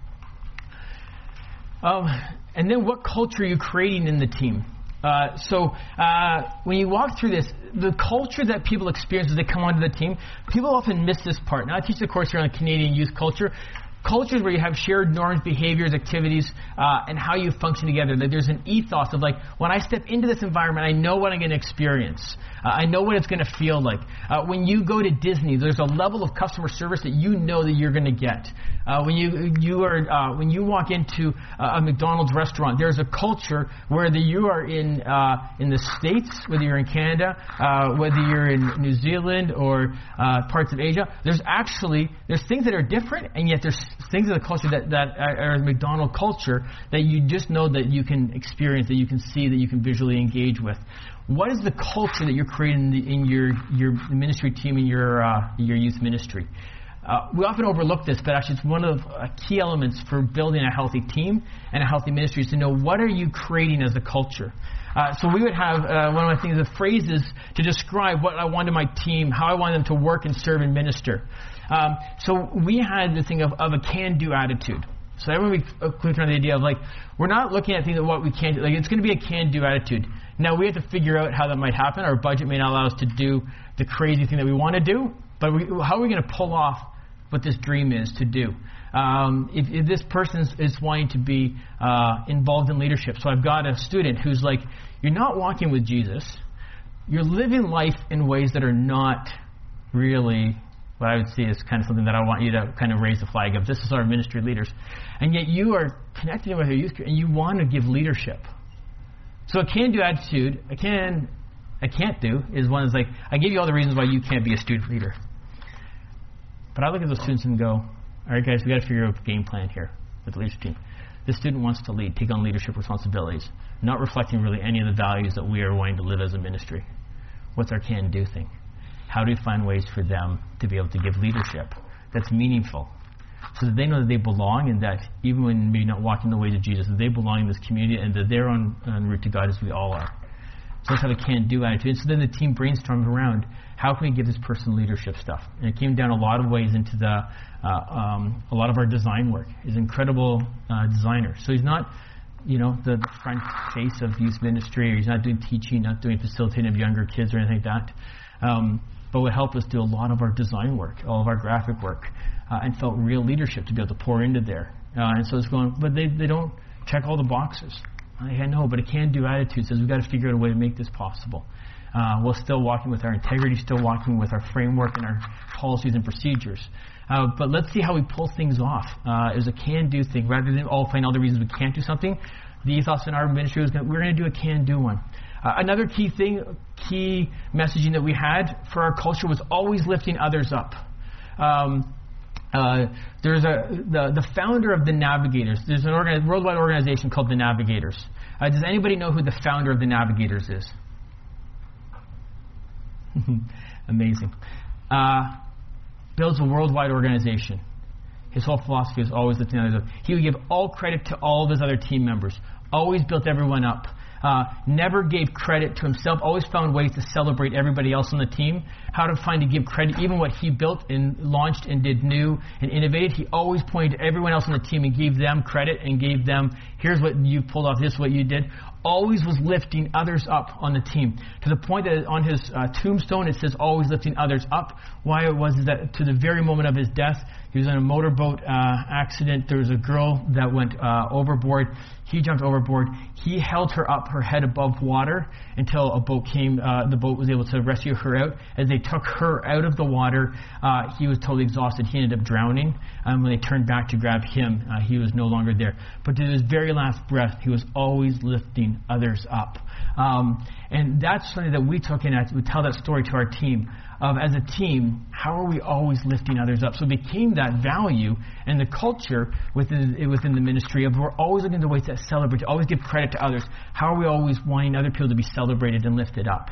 Um, and then what culture are you creating in the team? Uh, so uh, when you walk through this, the culture that people experience as they come onto the team, people often miss this part. Now I teach the course here on Canadian youth culture. Cultures where you have shared norms, behaviors, activities, uh, and how you function together. That there's an ethos of like, when I step into this environment, I know what I'm going to experience. Uh, I know what it's going to feel like. Uh, when you go to Disney, there's a level of customer service that you know that you're going to get. Uh, when you you are uh, when you walk into uh, a McDonald's restaurant, there's a culture whether you are in uh, in the States, whether you're in Canada, uh, whether you're in New Zealand or uh, parts of Asia. There's actually there's things that are different, and yet there's things in the culture that, that are McDonald's culture that you just know that you can experience, that you can see, that you can visually engage with. What is the culture that you're creating in, the, in your your ministry team, in your uh, your youth ministry? Uh, we often overlook this, but actually it's one of the uh, key elements for building a healthy team and a healthy ministry is to know what are you creating as a culture. Uh, so we would have uh, one of my things, the phrases to describe what I wanted my team, how I wanted them to work and serve and minister. Um, so we had the thing of, of a can-do attitude. So everyone we clicked on the idea of like, we're not looking at things of what we can't do. Like it's going to be a can-do attitude. Now we have to figure out how that might happen. Our budget may not allow us to do the crazy thing that we want to do, but we, how are we going to pull off what this dream is to do? Um, if, if this person is, is wanting to be uh, involved in leadership. So I've got a student who's like, you're not walking with Jesus. You're living life in ways that are not really what I would see is kind of something that I want you to kind of raise the flag of. This is our ministry leaders. And yet you are connected with your youth and you want to give leadership. So a can-do attitude, a can, I can't do, is one that's like, I give you all the reasons why you can't be a student leader. But I look at those students and go, all right, guys, we've got to figure out a game plan here with the leadership team. This student wants to lead, take on leadership responsibilities, not reflecting really any of the values that we are wanting to live as a ministry. What's our can-do thing? How do we find ways for them to be able to give leadership that's meaningful so that they know that they belong and that even when maybe not walking the ways of Jesus, that they belong in this community and that they're on, on route to God as we all are. So let's have a can-do attitude. And so then the team brainstormed around how can we give this person leadership stuff. And it came down a lot of ways into the uh, um, a lot of our design work. He's an incredible uh, designer. So he's not you know, the front face of youth ministry, or he's not doing teaching, not doing facilitating of younger kids or anything like that. Um, but would help us do a lot of our design work, all of our graphic work, uh, and felt real leadership to be able to pour into there. Uh, and so it's going, but they, they don't check all the boxes. I know, but a can-do attitude says we've got to figure out a way to make this possible. Uh, while still walking with our integrity, still walking with our framework and our policies and procedures. Uh, but let's see how we pull things off. Uh, it was a can-do thing. Rather than all find all the reasons we can't do something, the ethos in our ministry was gonna, we're going to do a can-do one. Uh, another key thing, key messaging that we had for our culture was always lifting others up. Um, uh, there's a the, the founder of the Navigators. There's an organ, worldwide organization called the Navigators. Uh, does anybody know who the founder of the Navigators is? Amazing. Uh, builds a worldwide organization. His whole philosophy is always lifting others up. He would give all credit to all of his other team members. Always built everyone up. Uh, never gave credit to himself. Always found ways to celebrate everybody else on the team. How to find to give credit, even what he built and launched and did new and innovated. He always pointed to everyone else on the team and gave them credit and gave them, here's what you pulled off, this is what you did. Always was lifting others up on the team. To the point that on his uh, tombstone it says always lifting others up. Why it was is that to the very moment of his death, he was in a motorboat uh, accident. There was a girl that went uh, overboard. He jumped overboard. He held her up, her head above water, until a boat came. Uh, the boat was able to rescue her out. As they took her out of the water, uh, he was totally exhausted. He ended up drowning. Um, when they turned back to grab him, uh, he was no longer there. But to his very last breath, he was always lifting others up. Um, and that's something that we took in. We tell that story to our team. Of as a team, how are we always lifting others up? So it became that value and the culture within within the ministry of we're always looking to ways to celebrate, to always give credit to others. How are we always wanting other people to be celebrated and lifted up?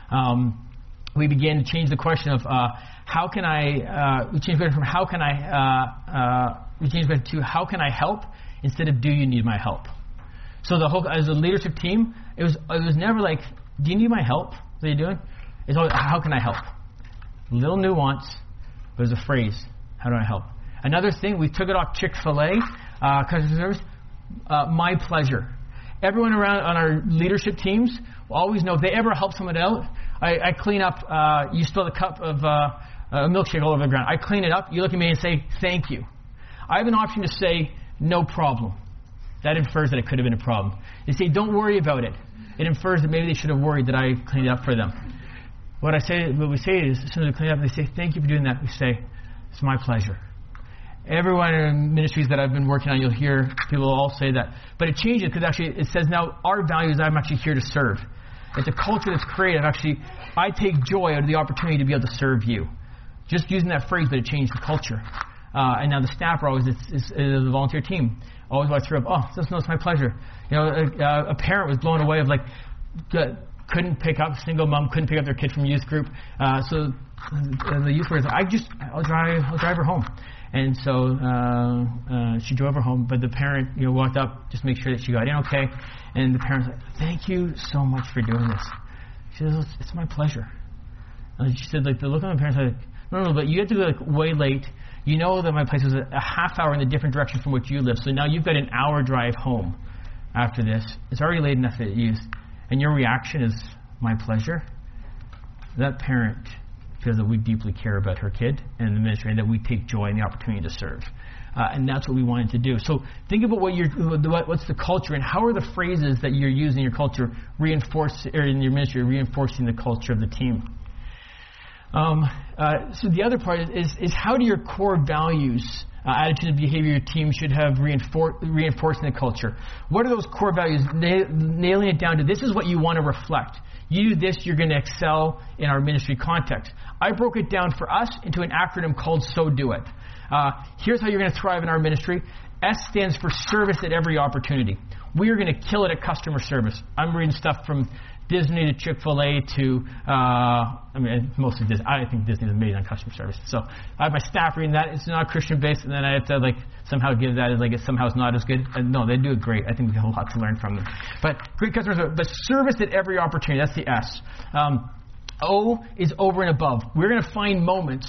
Um, we began to change the question of uh, how can I, uh, we changed it from how can I, uh, uh, we changed it to how can I help instead of do you need my help? So the whole, as a leadership team, it was it was never like, do you need my help? What are you doing? It's always, how can I help? Little nuance, but it was a phrase. How do I help? Another thing, we took it off Chick-fil-A, uh, customer service, uh, my pleasure. Everyone around on our leadership teams will always know if they ever help someone out, I, I clean up, uh, you spill a cup of uh, a milkshake all over the ground. I clean it up, you look at me and say, thank you. I have an option to say, no problem. That infers that it could have been a problem. They say, don't worry about it. It infers that maybe they should have worried that I cleaned it up for them. What I say, what we say is, as soon as we clean up, they say, thank you for doing that. We say, it's my pleasure. Everyone in ministries that I've been working on, you'll hear people all say that. But it changes because actually it says now our value is I'm actually here to serve. It's a culture that's created. Actually, I take joy out of the opportunity to be able to serve you. Just using that phrase, but it changed the culture. Uh, and now the staff are always, it's, it's, it's the volunteer team. Always walk through, oh, this no, it's my pleasure. You know, a, a parent was blown away of like, good. Couldn't pick up, single mom couldn't pick up their kid from youth group. Uh, so uh, the youth was, I just, I'll drive, I'll drive her home. And so uh, uh, she drove her home, but the parent, you know, walked up just to make sure that she got in okay. And the parent's like, thank you so much for doing this. She says, it's, it's my pleasure. And she said, like, the look on the parents like, no, no, but you had to go like way late. You know that my place was a, a half hour in the different direction from which you live. So now you've got an hour drive home after this. It's already late enough that you. And your reaction is, my pleasure. That parent feels that we deeply care about her kid and the ministry, and that we take joy in the opportunity to serve. Uh, and that's what we wanted to do. So think about what you're, what's the culture, and how are the phrases that you're using in your culture reinforce, or in your ministry, reinforcing the culture of the team. Um, uh, so the other part is, is, is how do your core values, Uh, attitude and behavior your team should have reinfor- reinforcing the culture. What are those core values? Na- nailing it down to this is what you want to reflect. You do this, you're going to excel in our ministry context. I broke it down for us into an acronym called So Do It. Uh, here's how you're going to thrive in our ministry. S stands for service at every opportunity. We are going to kill it at customer service. I'm reading stuff from Disney to Chick-fil-A to, uh, I mean, mostly Disney. I think Disney is amazing on customer service. So I have my staff reading that. It's not Christian-based, and then I have to, like, somehow give that as, like, it somehow is not as good. And no, they do it great. I think we have a lot to learn from them. But great customer service. But service at every opportunity. That's the S. Um, O is over and above. We're going to find moments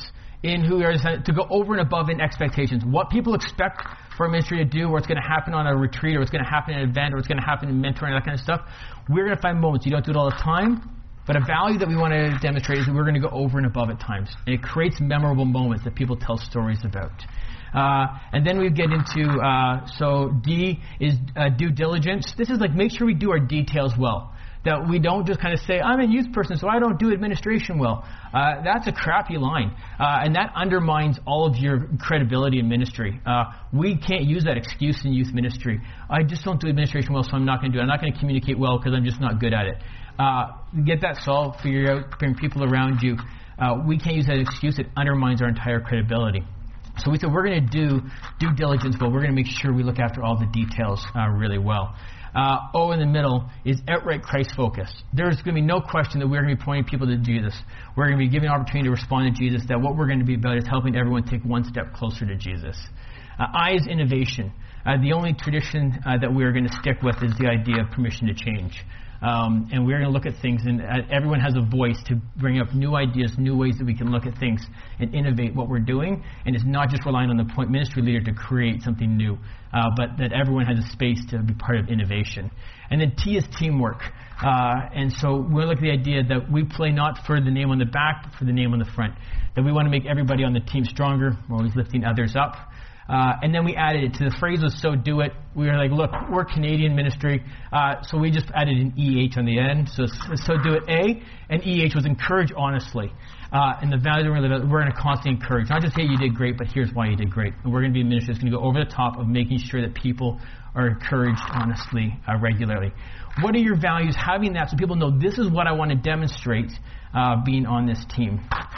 in who we are, to go over and above in expectations. What people expect for our ministry to do, or what's going to happen on a retreat, or what's going to happen in an event, or what's going to happen in mentoring, that kind of stuff. We're going to find moments. You don't do it all the time, but a value that we want to demonstrate is that we're going to go over and above at times. And it creates memorable moments that people tell stories about. Uh, and then we get into, uh, so D is uh, due diligence. This is like, make sure we do our details well. That we don't just kind of say, I'm a youth person, so I don't do administration well. Uh, that's a crappy line. Uh, and that undermines all of your credibility in ministry. Uh, we can't use that excuse in youth ministry. I just don't do administration well, so I'm not going to do it. I'm not going to communicate well because I'm just not good at it. Uh, get that solved, figure out, bring people around you. Uh, we can't use that excuse. It undermines our entire credibility. So we said we're going to do due diligence well. We're going to make sure we look after all the details uh, really well. Uh, O in the middle is outright Christ focus. There's going to be no question that we're going to be pointing people to Jesus. We're going to be giving an opportunity to respond to Jesus, that what we're going to be about is helping everyone take one step closer to Jesus. Uh, I is innovation. Uh, the only tradition uh, that we're going to stick with is the idea of permission to change. Um, and we're going to look at things, and uh, everyone has a voice to bring up new ideas, new ways that we can look at things and innovate what we're doing. And it's not just relying on the point ministry leader to create something new, uh, but that everyone has a space to be part of innovation. And then T is teamwork. Uh, and so we're looking at the idea that we play not for the name on the back, but for the name on the front. That we want to make everybody on the team stronger. We're always lifting others up. Uh, and then we added it to the phrase was so do it. We were like, look, we're Canadian ministry, uh, so we just added an E H on the end. So so do it A, and E H was encourage honestly. Uh, and the value we're going to we're going to constantly encourage. Not just say you did great, but here's why you did great. And we're going to be a ministry that's going to go over the top of making sure that people are encouraged honestly, uh, regularly. What are your values? Having that so people know this is what I want to demonstrate uh, being on this team.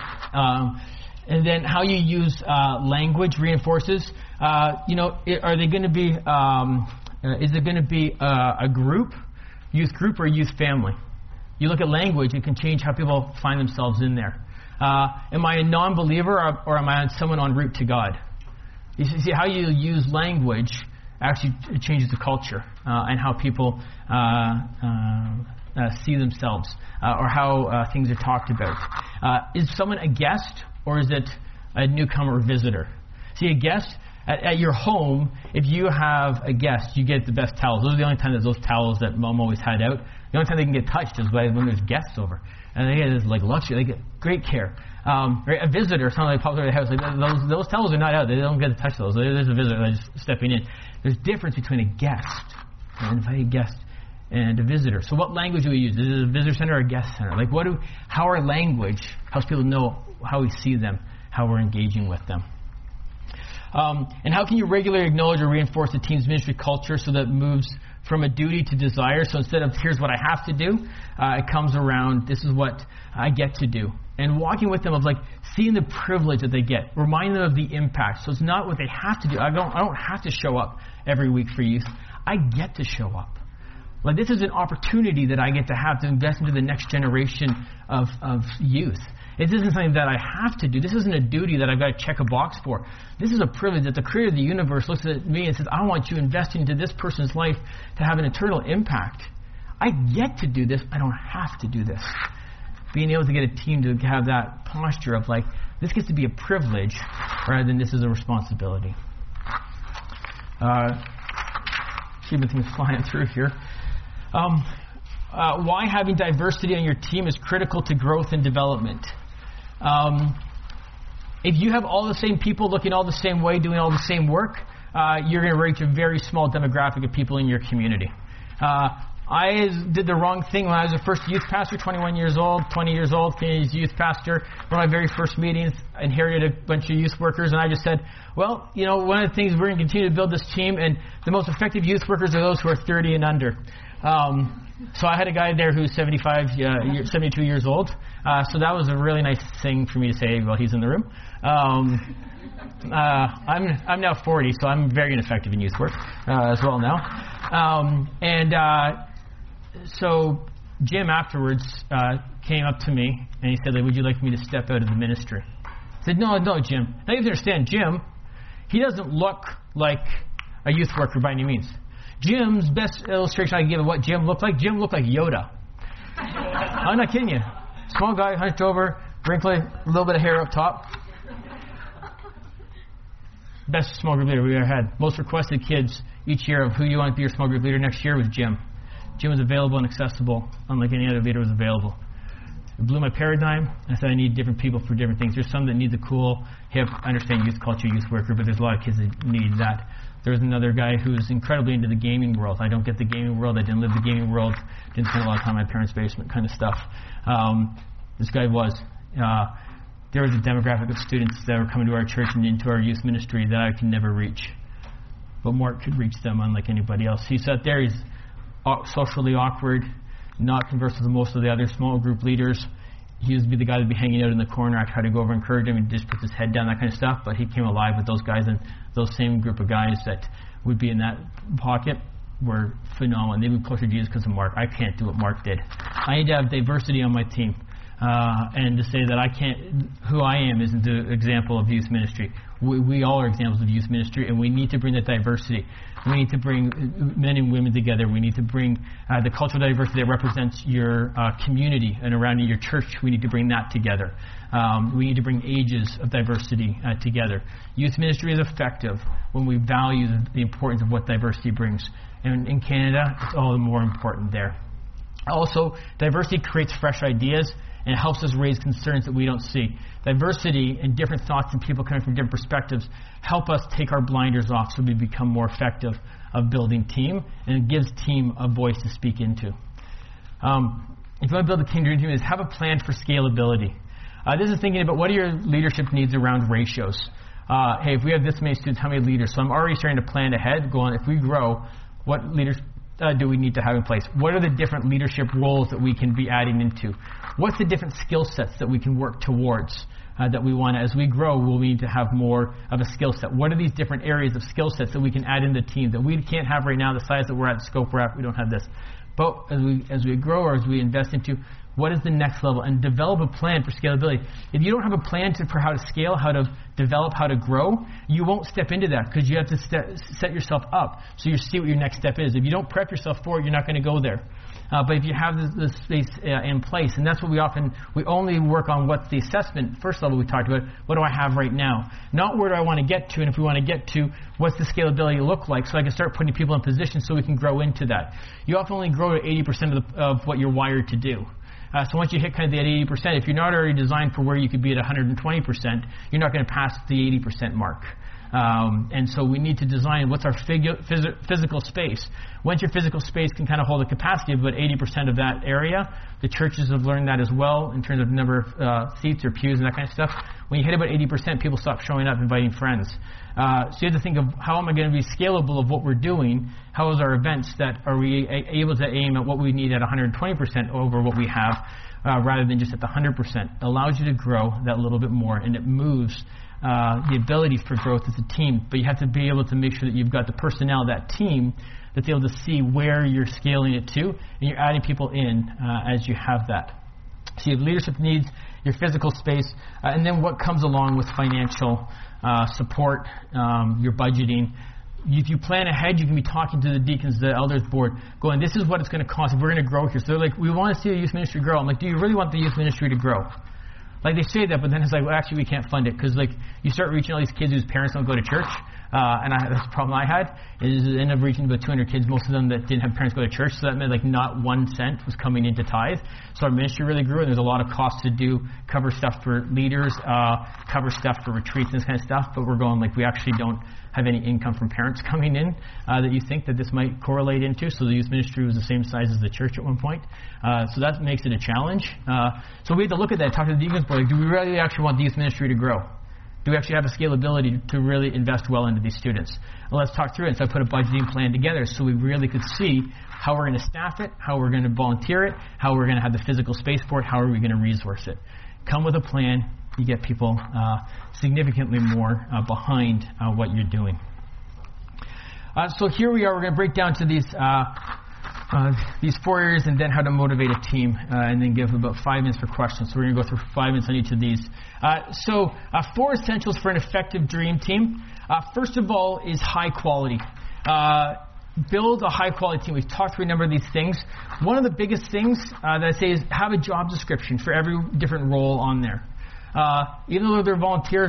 Um, And then how you use uh, language reinforces. Uh, you know, it, are they going to be? Um, uh, is it going to be uh, a group, youth group, or youth family? You look at language; it can change how people find themselves in there. Uh, am I a non-believer, or, or am I someone en route to God? You see how you use language actually changes the culture uh, and how people uh, uh, uh, see themselves, uh, or how uh, things are talked about. Uh, is someone a guest? Or is it a newcomer or visitor? See, a guest, at, at your home, if you have a guest, you get the best towels. Those are the only time that those towels that Mom always had out. The only time they can get touched is when there's guests over. And they get this like luxury. They get great care. Um, right? A visitor, someone like pops over the house, like those, those towels are not out. They don't get to touch those. There's a visitor that's just stepping in. There's a difference between a guest, an invited guest, and a visitor. So what language do we use? Is it a visitor center or a guest center? Like what do, how our language helps people know how we see them, how we're engaging with them. Um, and how can you regularly acknowledge or reinforce the team's ministry culture so that it moves from a duty to desire? So instead of here's what I have to do, uh, it comes around this is what I get to do. And walking with them of like seeing the privilege that they get, remind them of the impact. So it's not what they have to do. I don't, I don't have to show up every week for youth. I get to show up. Like this is an opportunity that I get to have to invest into the next generation of, of youth. It isn't something that I have to do. This isn't a duty that I've got to check a box for. This is a privilege that the creator of the universe looks at me and says, I want you investing into this person's life to have an eternal impact. I get to do this. I don't have to do this. Being able to get a team to have that posture of like, this gets to be a privilege rather than this is a responsibility. Uh, keeping things flying through here. Um, uh, why having diversity on your team is critical to growth and development. Um, if you have all the same people looking all the same way, doing all the same work, uh, you're going to reach a very small demographic of people in your community. Uh, I did the wrong thing when I was a first youth pastor, twenty-one years old, twenty years old, Canadian youth pastor. One of my very first meetings, inherited a bunch of youth workers, and I just said, well, you know, one of the things we're going to continue to build this team, and the most effective youth workers are those who are thirty and under. Um, so I had a guy there who's seventy-five, uh, seventy-two years old. Uh, so that was a really nice thing for me to say while he's in the room. Um, uh, I'm I'm now forty, so I'm very ineffective in youth work uh, as well now. Um, and uh, so Jim afterwards uh, came up to me and he said, like, would you like me to step out of the ministry? I said, no, no, Jim. Now you have to understand, Jim, he doesn't look like a youth worker by any means. Jim's best illustration I can give of what Jim looked like, Jim looked like Yoda. I'm not kidding you. Small guy, hunched over, wrinkly, a little bit of hair up top. best small group leader we ever had. Most requested kids each year of who you want to be your small group leader next year was Jim. Jim was available and accessible, unlike any other leader was available. It blew my paradigm. I said I need different people for different things. There's some that need the cool, hip, understand youth culture, youth worker, but there's a lot of kids that need that. There's another guy who's incredibly into the gaming world. I don't get the gaming world. I didn't live the gaming world. Didn't spend a lot of time in my parents' basement kind of stuff. Um, this guy was. Uh, there was a demographic of students that were coming to our church and into our youth ministry that I could never reach. But Mark could reach them unlike anybody else. He sat there. He's socially awkward, not conversant with most of the other small group leaders. He used to be the guy that would be hanging out in the corner. I tried to go over and encourage him and just put his head down, that kind of stuff. But he came alive with those guys, and those same group of guys that would be in that pocket were phenomenal. They moved closer to Jesus because of Mark. I can't do what Mark did. I need to have diversity on my team. Uh, and to say that I can't, who I am isn't the example of youth ministry. We, we all are examples of youth ministry, and we need to bring that diversity. We need to bring men and women together. We need to bring uh, the cultural diversity that represents your uh, community and around your church. We need to bring that together. Um, we need to bring ages of diversity uh, together. Youth ministry is effective when we value the, the importance of what diversity brings. And in Canada, it's all the more important there. Also, diversity creates fresh ideas, and it helps us raise concerns that we don't see. Diversity and different thoughts and people coming from different perspectives help us take our blinders off so we become more effective of building team, and it gives team a voice to speak into. Um, if you want to build a team, dream team is have a plan for scalability. Uh, this is thinking about what are your leadership needs around ratios. Uh, hey, if we have this many students, how many leaders? So I'm already starting to plan ahead, going, if we grow, what leaders Uh, do we need to have in place? What are the different leadership roles that we can be adding into? What's the different skill sets that we can work towards uh, that we want to, as we grow, we'll need to have more of a skill set? What are these different areas of skill sets that we can add in the team that we can't have right now, the size that we're at, the scope we're at, we don't have this. But as we, as we grow or as we invest into, what is the next level? And develop a plan for scalability. If you don't have a plan to, for how to scale, how to develop, how to grow, you won't step into that because you have to st- set yourself up so you see what your next step is. If you don't prep yourself for it, you're not going to go there. Uh, but if you have the, the space uh, in place, and that's what we often, we only work on what's the assessment, first level we talked about, what do I have right now? Not where do I want to get to, and if we want to get to, what's the scalability look like so I can start putting people in position so we can grow into that. You often only grow to eighty percent of, the, of what you're wired to do. Uh, so once you hit kind of the eighty percent, if you're not already designed for where you could be at one hundred twenty percent, you're not going to pass the eighty percent mark. Um, and so we need to design what's our figu- phys- physical space. Once your physical space can kind of hold a capacity of about eighty percent of that area, the churches have learned that as well in terms of number of uh, seats or pews and that kind of stuff. When you hit about eighty percent, people stop showing up, inviting friends. Uh, so you have to think of how am I going to be scalable of what we're doing? How is our events that are we a- able to aim at what we need at one hundred twenty percent over what we have uh, rather than just at the one hundred percent? It allows you to grow that little bit more, and it moves uh, the ability for growth as a team. But you have to be able to make sure that you've got the personnel, that team, that's able to see where you're scaling it to, and you're adding people in uh, as you have that. So you have leadership needs, your physical space, uh, and then what comes along with financial uh, support, um, your budgeting. If you plan ahead, you can be talking to the deacons, the elders board, going, this is what it's going to cost if we're going to grow here. So they're like, we want to see the youth ministry grow. I'm like, do you really want the youth ministry to grow? Like, they say that, but then it's like, well, actually, we can't fund it. Because, like, you start reaching all these kids whose parents don't go to church. Uh, and I, that's the problem I had, is I ended up reaching about two hundred kids, most of them that didn't have parents go to church. So that meant, like, not one cent was coming into tithe. So our ministry really grew, and there's a lot of costs to do, cover stuff for leaders, uh, cover stuff for retreats and this kind of stuff. But we're going, like, we actually don't have any income from parents coming in uh, that you think that this might correlate into. So the youth ministry was the same size as the church at one point. Uh, so that makes it a challenge. Uh, so we had to look at that, talk to the deacons board. Like, do we really actually want the youth ministry to grow? Do we actually have a scalability to really invest well into these students? Well, let's talk through it. So I put a budgeting plan together so we really could see how we're going to staff it, how we're going to volunteer it, how we're going to have the physical space for it, how are we going to resource it. Come with a plan. You get people uh, significantly more uh, behind uh, what you're doing. Uh, so here we are. We're going to break down to these uh, uh, these four areas and then how to motivate a team, uh, and then give about five minutes for questions. So we're going to go through five minutes on each of these. Uh, so uh, four essentials for an effective dream team. Uh, first of all is high quality. Uh, build a high quality team. We've talked through a number of these things. One of the biggest things uh, that I say is have a job description for every different role on there. Uh, even though they're volunteers,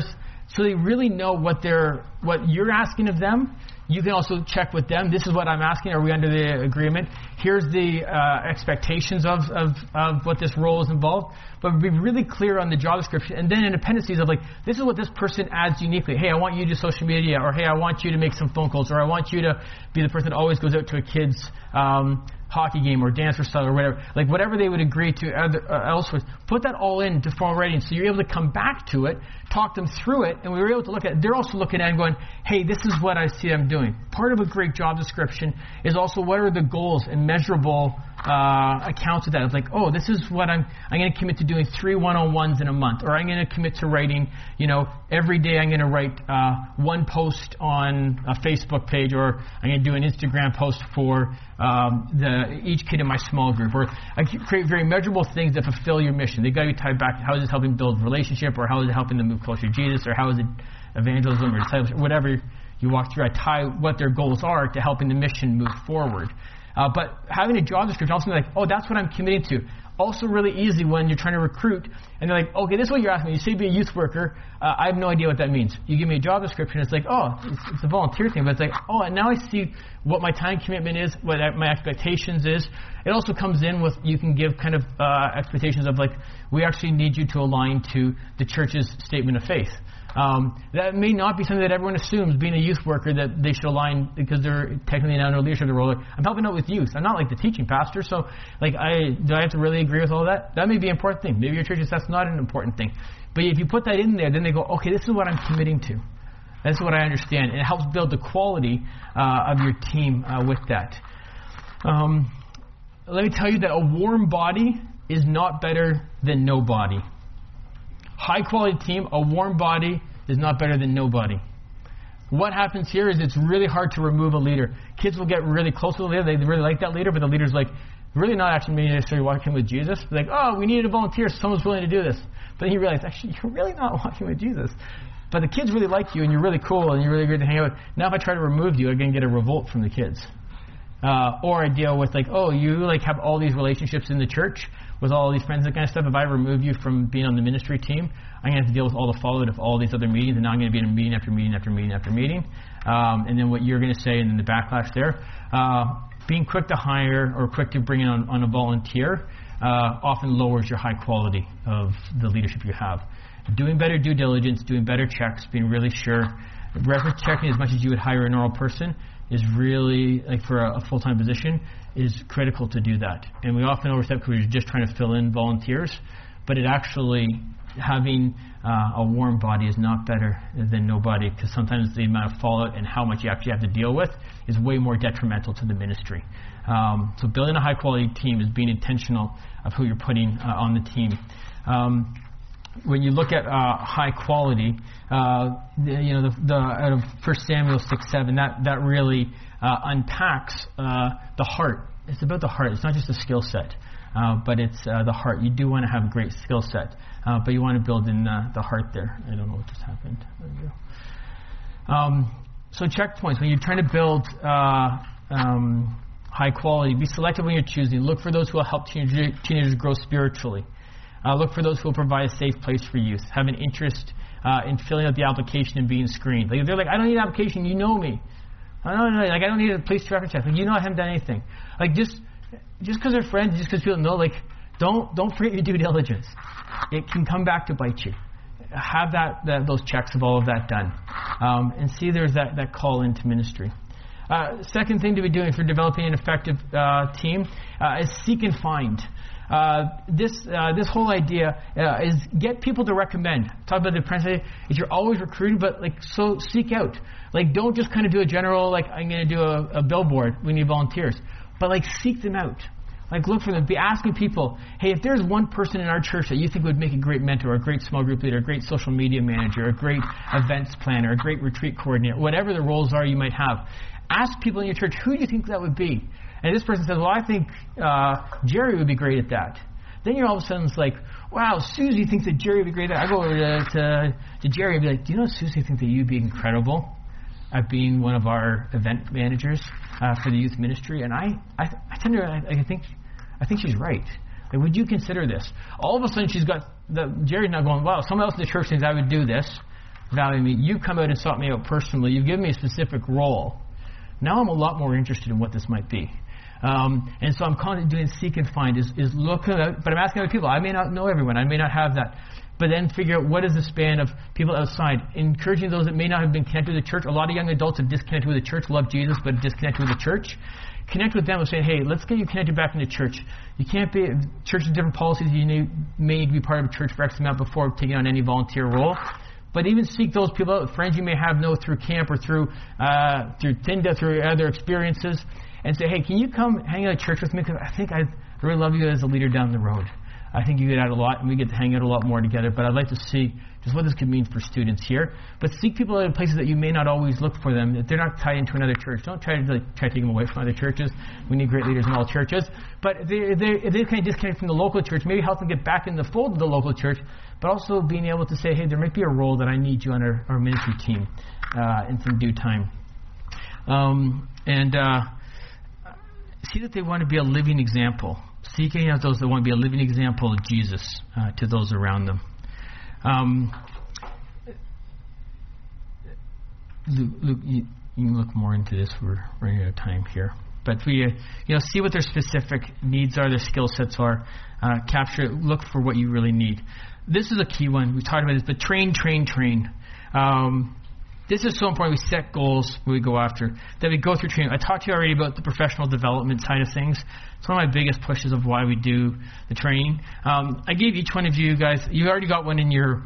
so they really know what they're, what you're asking of them. You can also check with them. This is what I'm asking. Are we under the agreement? Here's the uh, expectations of, of, of what this role is involved. But be really clear on the job description. And then in appendices of like, this is what this person adds uniquely. Hey, I want you to do social media. Or hey, I want you to make some phone calls. Or I want you to be the person that always goes out to a kid's um, hockey game or dance recital or whatever. Like whatever they would agree to other, uh, elsewhere. Put that all into formal writing so you're able to come back to it, talk them through it, and we were able to look at it. They're also looking at it and going, hey, this is what I see I'm doing. Part of a great job description is also what are the goals and measurable uh, accounts of that. It's like, oh, this is what I'm I'm going to commit to doing three one-on-ones in a month, or I'm going to commit to writing, you know, every day I'm going to write uh, one post on a Facebook page, or I'm going to do an Instagram post for um, the each kid in my small group, or I create very measurable things that fulfill your mission. They've got to be tied back to how is this helping build relationship, or how is it helping them move closer to Jesus, or how is it evangelism or discipleship, whatever you walk through. I tie what their goals are to helping the mission move forward. Uh, but having a job description, also like, oh, that's what I'm committing to. Also really easy when you're trying to recruit, and they're like, okay, this is what you're asking me. You say be a youth worker. Uh, I have no idea what that means. You give me a job description, it's like, oh, it's, it's a volunteer thing, but it's like, oh, and now I see what my time commitment is, what my expectations is. It also comes in with, you can give kind of uh, expectations of like, we actually need you to align to the church's statement of faith. Um, that may not be something that everyone assumes, being a youth worker, that they should align because they're technically now in a leadership role. I'm helping out with youth. I'm not like the teaching pastor, so like, I do I have to really agree with all that? That may be an important thing. Maybe your church says that's not an important thing. But if you put that in there, then they go, okay, this is what I'm committing to. This is what I understand. And it helps build the quality uh, of your team uh, with that. Um, let me tell you that a warm body is not better than no body. High quality team, a warm body is not better than nobody. What happens here is it's really hard to remove a leader. Kids will get really close to the leader. They really like that leader, but the leader's like, really not actually necessarily walking with Jesus. They're like, oh, we needed a volunteer, so someone's willing to do this. But then you realize, actually, you're really not walking with Jesus. But the kids really like you, and you're really cool, and you're really good to hang out with. Now if I try to remove you, I'm going to get a revolt from the kids. Uh, or I deal with like, oh, you like have all these relationships in the church with all these friends, that kind of stuff. If I remove you from being on the ministry team, I'm going to have to deal with all the fallout of all these other meetings, and now I'm going to be in a meeting after meeting after meeting after meeting. Um, and then what you're going to say, and then the backlash there. Uh, being quick to hire or quick to bring in on, on a volunteer uh, often lowers your high quality of the leadership you have. Doing better due diligence, doing better checks, being really sure. Reference checking as much as you would hire a normal person is really, like for a, a full-time position, is critical to do that. And we often overstep because we're just trying to fill in volunteers, but it actually, having uh, a warm body is not better than nobody, because sometimes the amount of fallout and how much you actually have to deal with is way more detrimental to the ministry. Um, so building a high-quality team is being intentional of who you're putting uh, on the team. Um, when you look at uh, high quality, uh, the, you know, the, the out of First Samuel six seven, that that really uh, unpacks uh, the heart. It's about the heart. It's not just a skill set, uh, but it's uh, the heart. You do want to have a great skill set, uh, but you want to build in uh, the heart there. I don't know what just happened. There we go. Um, so checkpoints when you're trying to build uh, um, high quality. Be selective when you're choosing. Look for those who will help teenagers, teenagers grow spiritually. Uh, look for those who will provide a safe place for youth. Have an interest uh, in filling out the application and being screened. Like, they're like, I don't need an application. You know me. I don't know. Like, I don't need a police reference check. Like, you know I haven't done anything. Like, just just because they're friends, just because people know, like, don't don't forget your due diligence. It can come back to bite you. Have that, that those checks of all of that done, um, and see there's that that call into ministry. Uh, second thing to be doing for developing an effective uh, team uh, is seek and find. Uh, this uh, this whole idea uh, is get people to recommend. Talk about the apprentice is you're always recruiting, but like so seek out. Like don't just kind of do a general like I'm going to do a, a billboard. We need volunteers, but like seek them out. Like look for them. Be asking people, hey, if there's one person in our church that you think would make a great mentor, a great small group leader, a great social media manager, a great events planner, a great retreat coordinator, whatever the roles are you might have, ask people in your church who do you think that would be. And this person says, well, I think uh, Jerry would be great at that. Then you're all of a sudden it's like, wow, Susie thinks that Jerry would be great at that. I go over to, to, to Jerry and be like, do you know Susie thinks that you'd be incredible at being one of our event managers uh, for the youth ministry? And I, I, I tend to, I, I think, I think she's right. Like, would you consider this? All of a sudden she's got, the, Jerry's now going, wow, someone else in the church thinks I would do this. value me. You come out and sought me out personally. You've given me a specific role. Now I'm a lot more interested in what this might be. Um, and so I'm constantly doing seek and find, is, is looking out, but I'm asking other people. I may not know everyone. I may not have that. But then figure out what is the span of people outside. Encouraging those that may not have been connected with the church. A lot of young adults have disconnected with the church, love Jesus, but disconnected with the church. Connect with them and say, hey, let's get you connected back into church. You can't be, church has different policies. You need, may need to be part of a church for X amount before taking on any volunteer role. But even seek those people out, friends you may have know through camp or through uh, through Tinda, through other experiences, and say, hey, can you come hang out at church with me? Because I think I really love you as a leader down the road. I think you get out a lot, and we get to hang out a lot more together. But I'd like to see just what this could mean for students here. But seek people out in places that you may not always look for them. If they're not tied into another church, don't try to like, try to take them away from other churches. We need great leaders in all churches. But if they, they, if they kind of disconnect from the local church, maybe help them get back in the fold of the local church, but also being able to say, hey, there might be a role that I need you on our, our ministry team uh, in some due time. Um, and uh, see that they want to be a living example. Seeking out those that want to be a living example of Jesus uh, to those around them. Um, Luke, Luke you, you can look more into this. We're running out of time here. But we, uh, you know, see what their specific needs are, their skill sets are. Uh, capture it. Look for what you really need. This is a key one. We talked about this, but train, train, train. Um, This is so important. We set goals when we go after, that we go through training. I talked to you already about the professional development side of things. It's one of my biggest pushes of why we do the training. Um, I gave each one of you guys, you already got one in your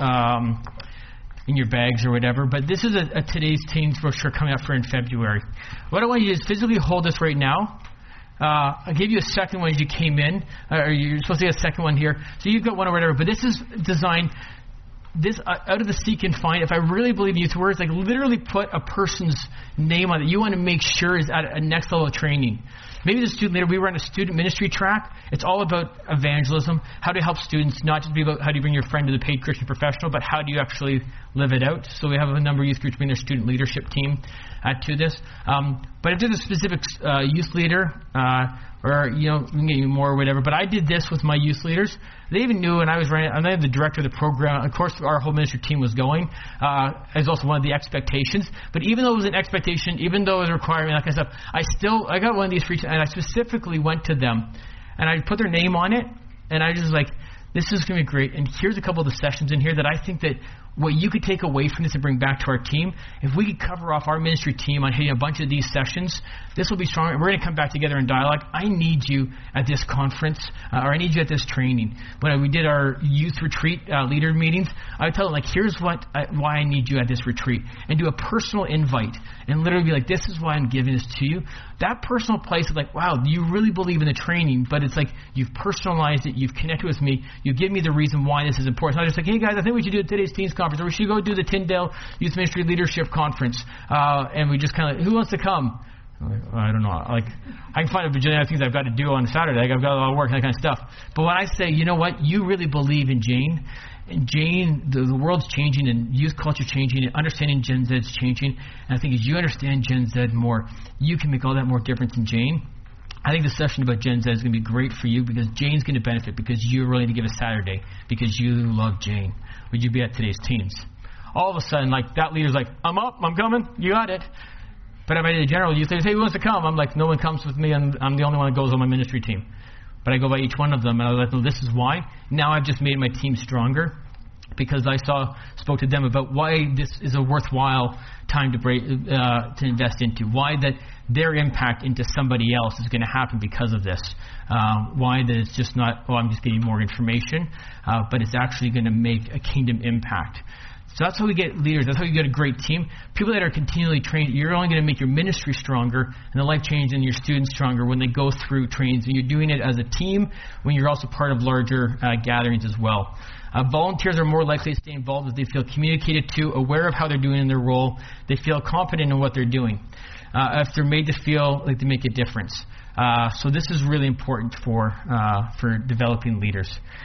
um, in your bags or whatever, but this is a, a today's teens brochure coming up for in February. What I want you to do is physically hold this right now. Uh, I gave you a second one as you came in, or you're supposed to get a second one here. So you've got one or whatever, but this is designed... This uh, out of the seek and find, if I really believe in youth words, like literally put a person's name on it. You want to make sure is at a next level of training. Maybe the student leader, we run a student ministry track. It's all about evangelism, how to help students, not just be about how do you bring your friend to the paid Christian professional, but how do you actually live it out. So we have a number of youth groups bring their student leadership team uh, to this. Um, but if there's a specific uh, youth leader, uh, or, you know, we can get you more or whatever. But I did this with my youth leaders. They even knew when I was running, I'm the director of the program. Of course, our whole ministry team was going. Uh, it was also one of the expectations. But even though it was an expectation, even though it was a requirement, that kind of stuff, I still, I got one of these free, and I specifically went to them. And I put their name on it, and I just like, this is going to be great. And here's a couple of the sessions in here that I think that what you could take away from this and bring back to our team. If we could cover off our ministry team on hitting a bunch of these sessions, this will be strong. And we're going to come back together in dialogue. I need you at this conference, uh, or I need you at this training. When we did our youth retreat uh, leader meetings, I would tell them, like, here's what I, why I need you at this retreat. And do a personal invite. And literally be like, this is why I'm giving this to you. That personal place is like, wow, you really believe in the training, but it's like you've personalized it, you've connected with me, you give me the reason why this is important. It's not just like, hey guys, I think we should do today's teens conference, or we should go do the Tyndale Youth Ministry Leadership Conference, uh, and we just kind of, who wants to come? Like, I don't know. Like, I can find a bajillion things I've got to do on Saturday. Like, I've got a lot of work and that kind of stuff. But when I say, you know what, you really believe in Jane, and Jane, the, the world's changing, and youth culture changing, and understanding Gen Z is changing. And I think as you understand Gen Z more, you can make all that more difference in Jane. I think the session about Gen Z is going to be great for you because Jane's going to benefit because you're willing to give a Saturday because you love Jane. Would you be at today's teens? All of a sudden, like, that leader's like, I'm up, I'm coming, you got it. But if I did a general youth leader, say, who wants to come? I'm like, no one comes with me, and I'm the only one that goes on my ministry team. But I go by each one of them, and I was like, well, this is why. Now I've just made my team stronger because I saw, spoke to them about why this is a worthwhile time to break, uh, to invest into. Why that their impact into somebody else is going to happen because of this. Uh, why that it's just not, oh, I'm just getting more information, uh, but it's actually going to make a kingdom impact. So that's how we get leaders. That's how you get a great team. People that are continually trained, you're only going to make your ministry stronger and the life change and your students stronger when they go through trainings. And you're doing it as a team when you're also part of larger uh, gatherings as well. Uh, volunteers are more likely to stay involved as they feel communicated to, aware of how they're doing in their role. They feel confident in what they're doing. Uh, if they're made to feel like they make a difference. Uh, so this is really important for uh, for developing leaders.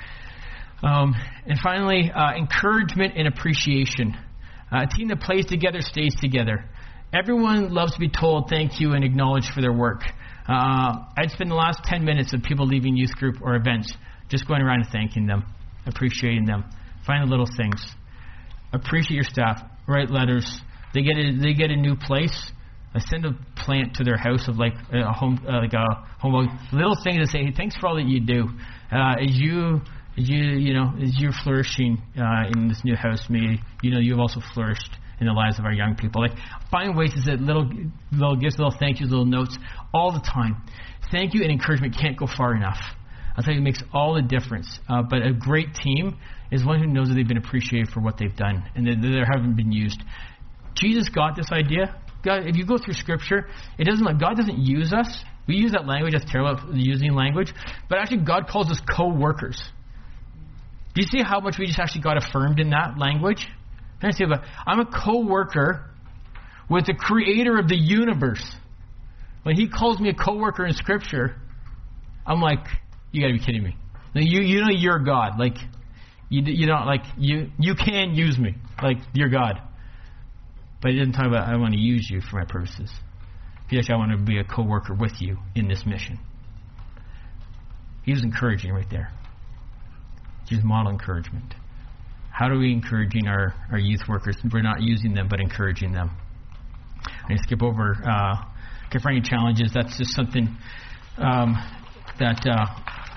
Um, and finally, uh, encouragement and appreciation. Uh, a team that plays together stays together. Everyone loves to be told thank you and acknowledged for their work. Uh, I'd spend the last ten minutes of people leaving youth group or events just going around and thanking them, appreciating them, finding little things. appreciate your staff, write letters. They get a, they get a new place. I send a plant to their house of like a home, uh, like a home, little thing to say, hey, thanks for all that you do. Uh, as you, as you, you know, as you're flourishing uh, in this new house, may you know you've also flourished in the lives of our young people. Like, find ways to say little, little gifts, little thank yous, little notes, all the time. Thank you and encouragement can't go far enough. I'll tell you, it makes all the difference. Uh, but a great team is one who knows that they've been appreciated for what they've done and that they haven't been used. Jesus got this idea. God, if you go through Scripture, it doesn't like God doesn't use us. We use that language. That's terrible, using language. But actually, God calls us co-workers. Do you see how much we just actually got affirmed in that language? I'm a co-worker with the creator of the universe. When he calls me a co-worker in Scripture, I'm like, you got to be kidding me. You you know you're God. Like, you you don't like you you can use me. Like, you're God. But he didn't talk about I want to use you for my purposes. He actually I want to be a co-worker with you in this mission. He was encouraging right there. He's model encouragement. How are we encouraging our, our youth workers? We're not using them, but encouraging them. I'm going to skip over uh, confronting challenges. That's just something um, that, uh,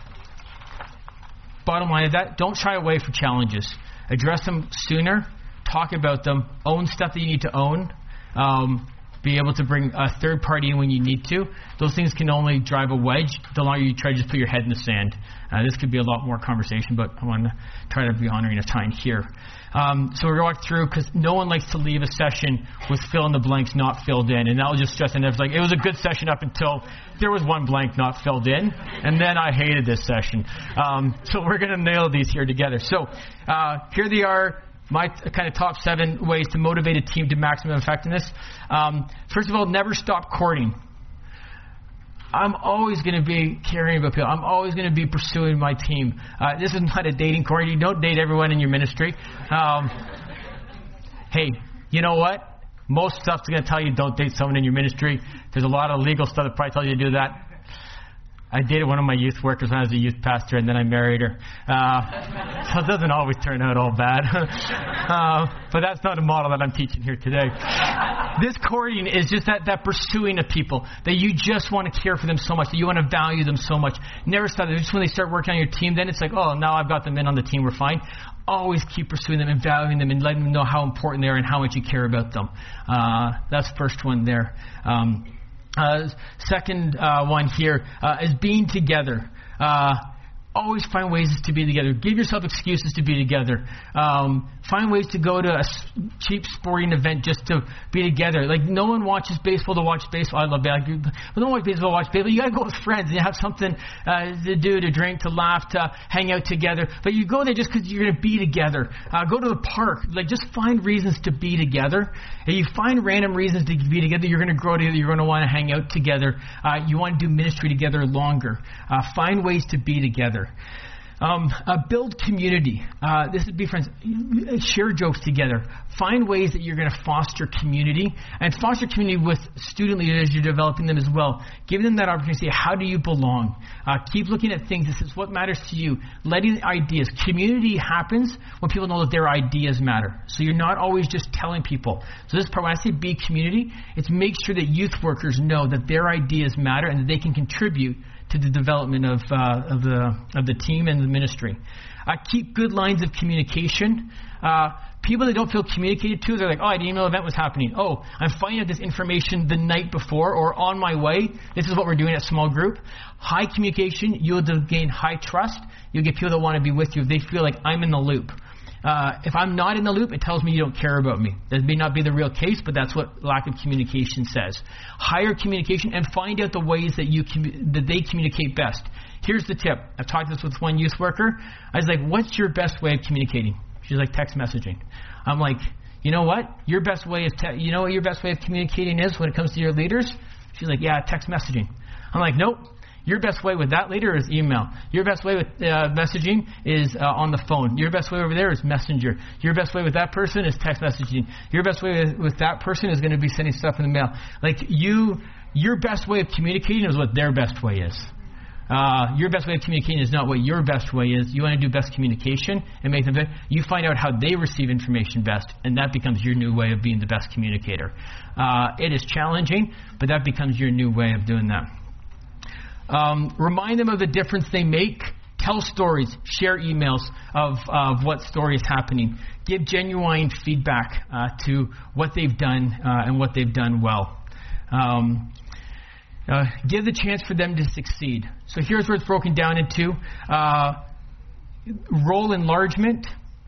bottom line of that, don't shy away from challenges. Address them sooner. Talk about them. Own stuff that you need to own. Um, be able to bring a third party in when you need to. Those things can only drive a wedge the longer you try to just put your head in the sand. Uh, this could be a lot more conversation, but I want to try to be honoring of time here. Um, so we're going to walk through, because no one likes to leave a session with fill in the blanks not filled in. And that was just stress. And it was like, it was a good session up until there was one blank not filled in. And then I hated this session. Um, so we're going to nail these here together. So uh, here they are. My kind of top seven ways to motivate a team to maximum effectiveness. Um, first of all, never stop courting. I'm always going to be caring about people. I'm always going to be pursuing my team. Uh, this is not a dating court. You don't date everyone in your ministry. Um, hey, you know what? Most stuff's going to tell you don't date someone in your ministry. There's a lot of legal stuff that probably tells you to do that. I dated one of my youth workers when I was a youth pastor, and then I married her. Uh, so it doesn't always turn out all bad. uh, but that's not a model that I'm teaching here today. This courting is just that, that pursuing of people, that you just want to care for them so much, that you want to value them so much. Never stop. Just when they start working on your team, then it's like, oh, now I've got them in on the team, we're fine. Always keep pursuing them and valuing them and letting them know how important they are and how much you care about them. Uh, that's the first one there. Um, Uh, second uh, one here uh, is being together. Uh, always find ways to be together. Give yourself excuses to be together. Um, find ways to go to a cheap sporting event just to be together. Like, no one watches baseball to watch baseball. I love that. But no one watches baseball to watch baseball. You got to go with friends and you have something uh, to do, to drink, to laugh, to hang out together. But you go there just because you're going to be together. Uh, go to the park. Like, just find reasons to be together. If you find random reasons to be together, you're going to grow together. You're going to want to hang out together. Uh, you want to do ministry together longer. Uh, find ways to be together. Um, uh, build community. Uh, this would be friends. Share jokes together. Find ways that you're going to foster community, and foster community with student leaders as you're developing them as well. Give them that opportunity to say, how do you belong? Uh, keep looking at things. This is what matters to you. Letting ideas. Community happens when people know that their ideas matter. So you're not always just telling people. So this part, when I say be community, it's make sure that youth workers know that their ideas matter and that they can contribute to the development of uh, of the of the team and the ministry. Uh, keep good lines of communication. Uh, people that don't feel communicated to, they're like, oh, I didn't even know an event was happening. Oh, I'm finding out this information the night before or on my way. This is what we're doing at small group. High communication, you'll gain high trust. You'll get people that want to be with you if they feel like I'm in the loop. Uh, if I'm not in the loop, it tells me you don't care about me. That may not be the real case, but that's what lack of communication says. Higher communication and find out the ways that you commu- that they communicate best. Here's the tip. I've talked this with one youth worker. I was like, what's your best way of communicating? She's like, text messaging. I'm like, you know what? Your best way is, te- you know what your best way of communicating is when it comes to your leaders? She's like, yeah, text messaging. I'm like, nope. Your best way with that leader is email. Your best way with uh, messaging is uh, on the phone. Your best way over there is messenger. Your best way with that person is text messaging. Your best way with, with that person is going to be sending stuff in the mail. Like, you, your best way of communicating is what their best way is. Uh, your best way of communicating is not what your best way is. You want to do best communication and make them better. You find out how they receive information best, and that becomes your new way of being the best communicator. Uh, it is challenging, but that becomes your new way of doing that. Um, remind them of the difference they make. Tell stories. Share emails of, of what story is happening. Give genuine feedback uh, to what they've done uh, and what they've done well. Um, uh, give the chance for them to succeed. So here's where it's broken down into. Uh, role enlargement.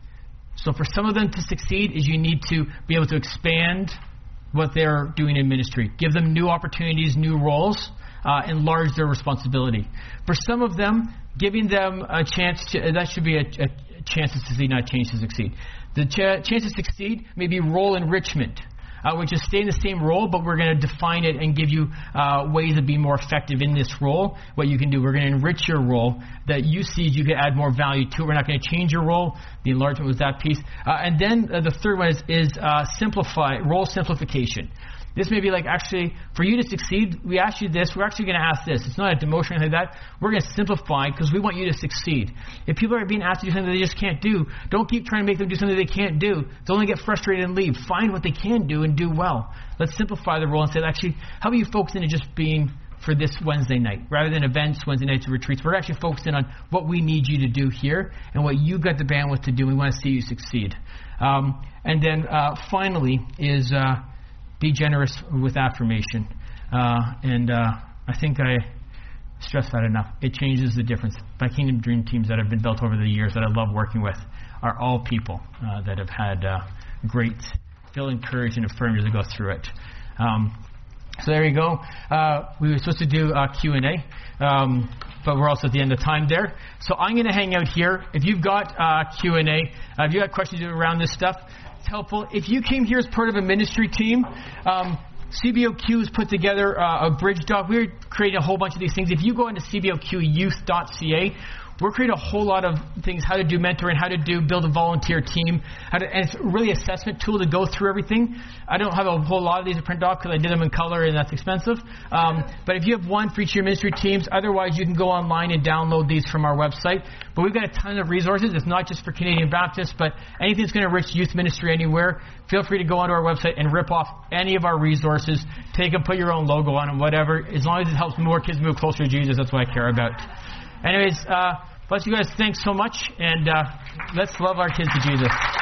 So for some of them to succeed is you need to be able to expand what they're doing in ministry. Give them new opportunities, new roles. Uh, enlarge their responsibility. For some of them, giving them a chance to, that should be a, a chance to succeed, not a chance to succeed. The ch- chance to succeed may be role enrichment, uh, which is stay in the same role, but we're going to define it and give you uh, ways of being more effective in this role. What you can do, we're going to enrich your role that you see you can add more value to. We're not going to change your role. The enlargement was that piece. Uh, and then uh, the third one is, is uh, simplify, role simplification. This may be like, actually, for you to succeed, we asked you this, we're actually going to ask this. It's not a demotion or anything like that. We're going to simplify because we want you to succeed. If people are being asked to do something they just can't do, don't keep trying to make them do something they can't do. They'll only get frustrated and leave. Find what they can do and do well. Let's simplify the role and say, actually, how about you focus into just being for this Wednesday night? Rather than events, Wednesday nights, and retreats, we're actually focusing on what we need you to do here and what you've got the bandwidth to do. We want to see you succeed. Um, and then uh, finally is... Uh, Be generous with affirmation. Uh, and uh, I think I stressed that enough. It changes the difference. My Kingdom Dream teams that have been built over the years that I love working with are all people uh, that have had uh, great, feel encouraged and affirmed as they go through it. Um, so there you go. Uh, we were supposed to do uh, Q and A, um, but we're also at the end of time there. So I'm going to hang out here. If you've got uh, Q and A, uh, if you've got questions around this stuff, helpful. If you came here as part of a ministry team, um, C B O Q has put together uh, a bridge doc. We're creating a whole bunch of these things. If you go into C B O Q youth dot C A, we're creating a whole lot of things, how to do mentoring, how to do build a volunteer team, how to, and it's really an assessment tool to go through everything. I don't have a whole lot of these in print doc because I did them in color and that's expensive. Um, but if you have one for each of your ministry teams, otherwise you can go online and download these from our website. But we've got a ton of resources. It's not just for Canadian Baptists, but anything that's going to enrich youth ministry anywhere. Feel free to go onto our website and rip off any of our resources. Take them, put your own logo on them, whatever. As long as it helps more kids move closer to Jesus, that's what I care about. Anyways, uh, bless you guys. Thanks so much. And uh, let's love our kids to Jesus.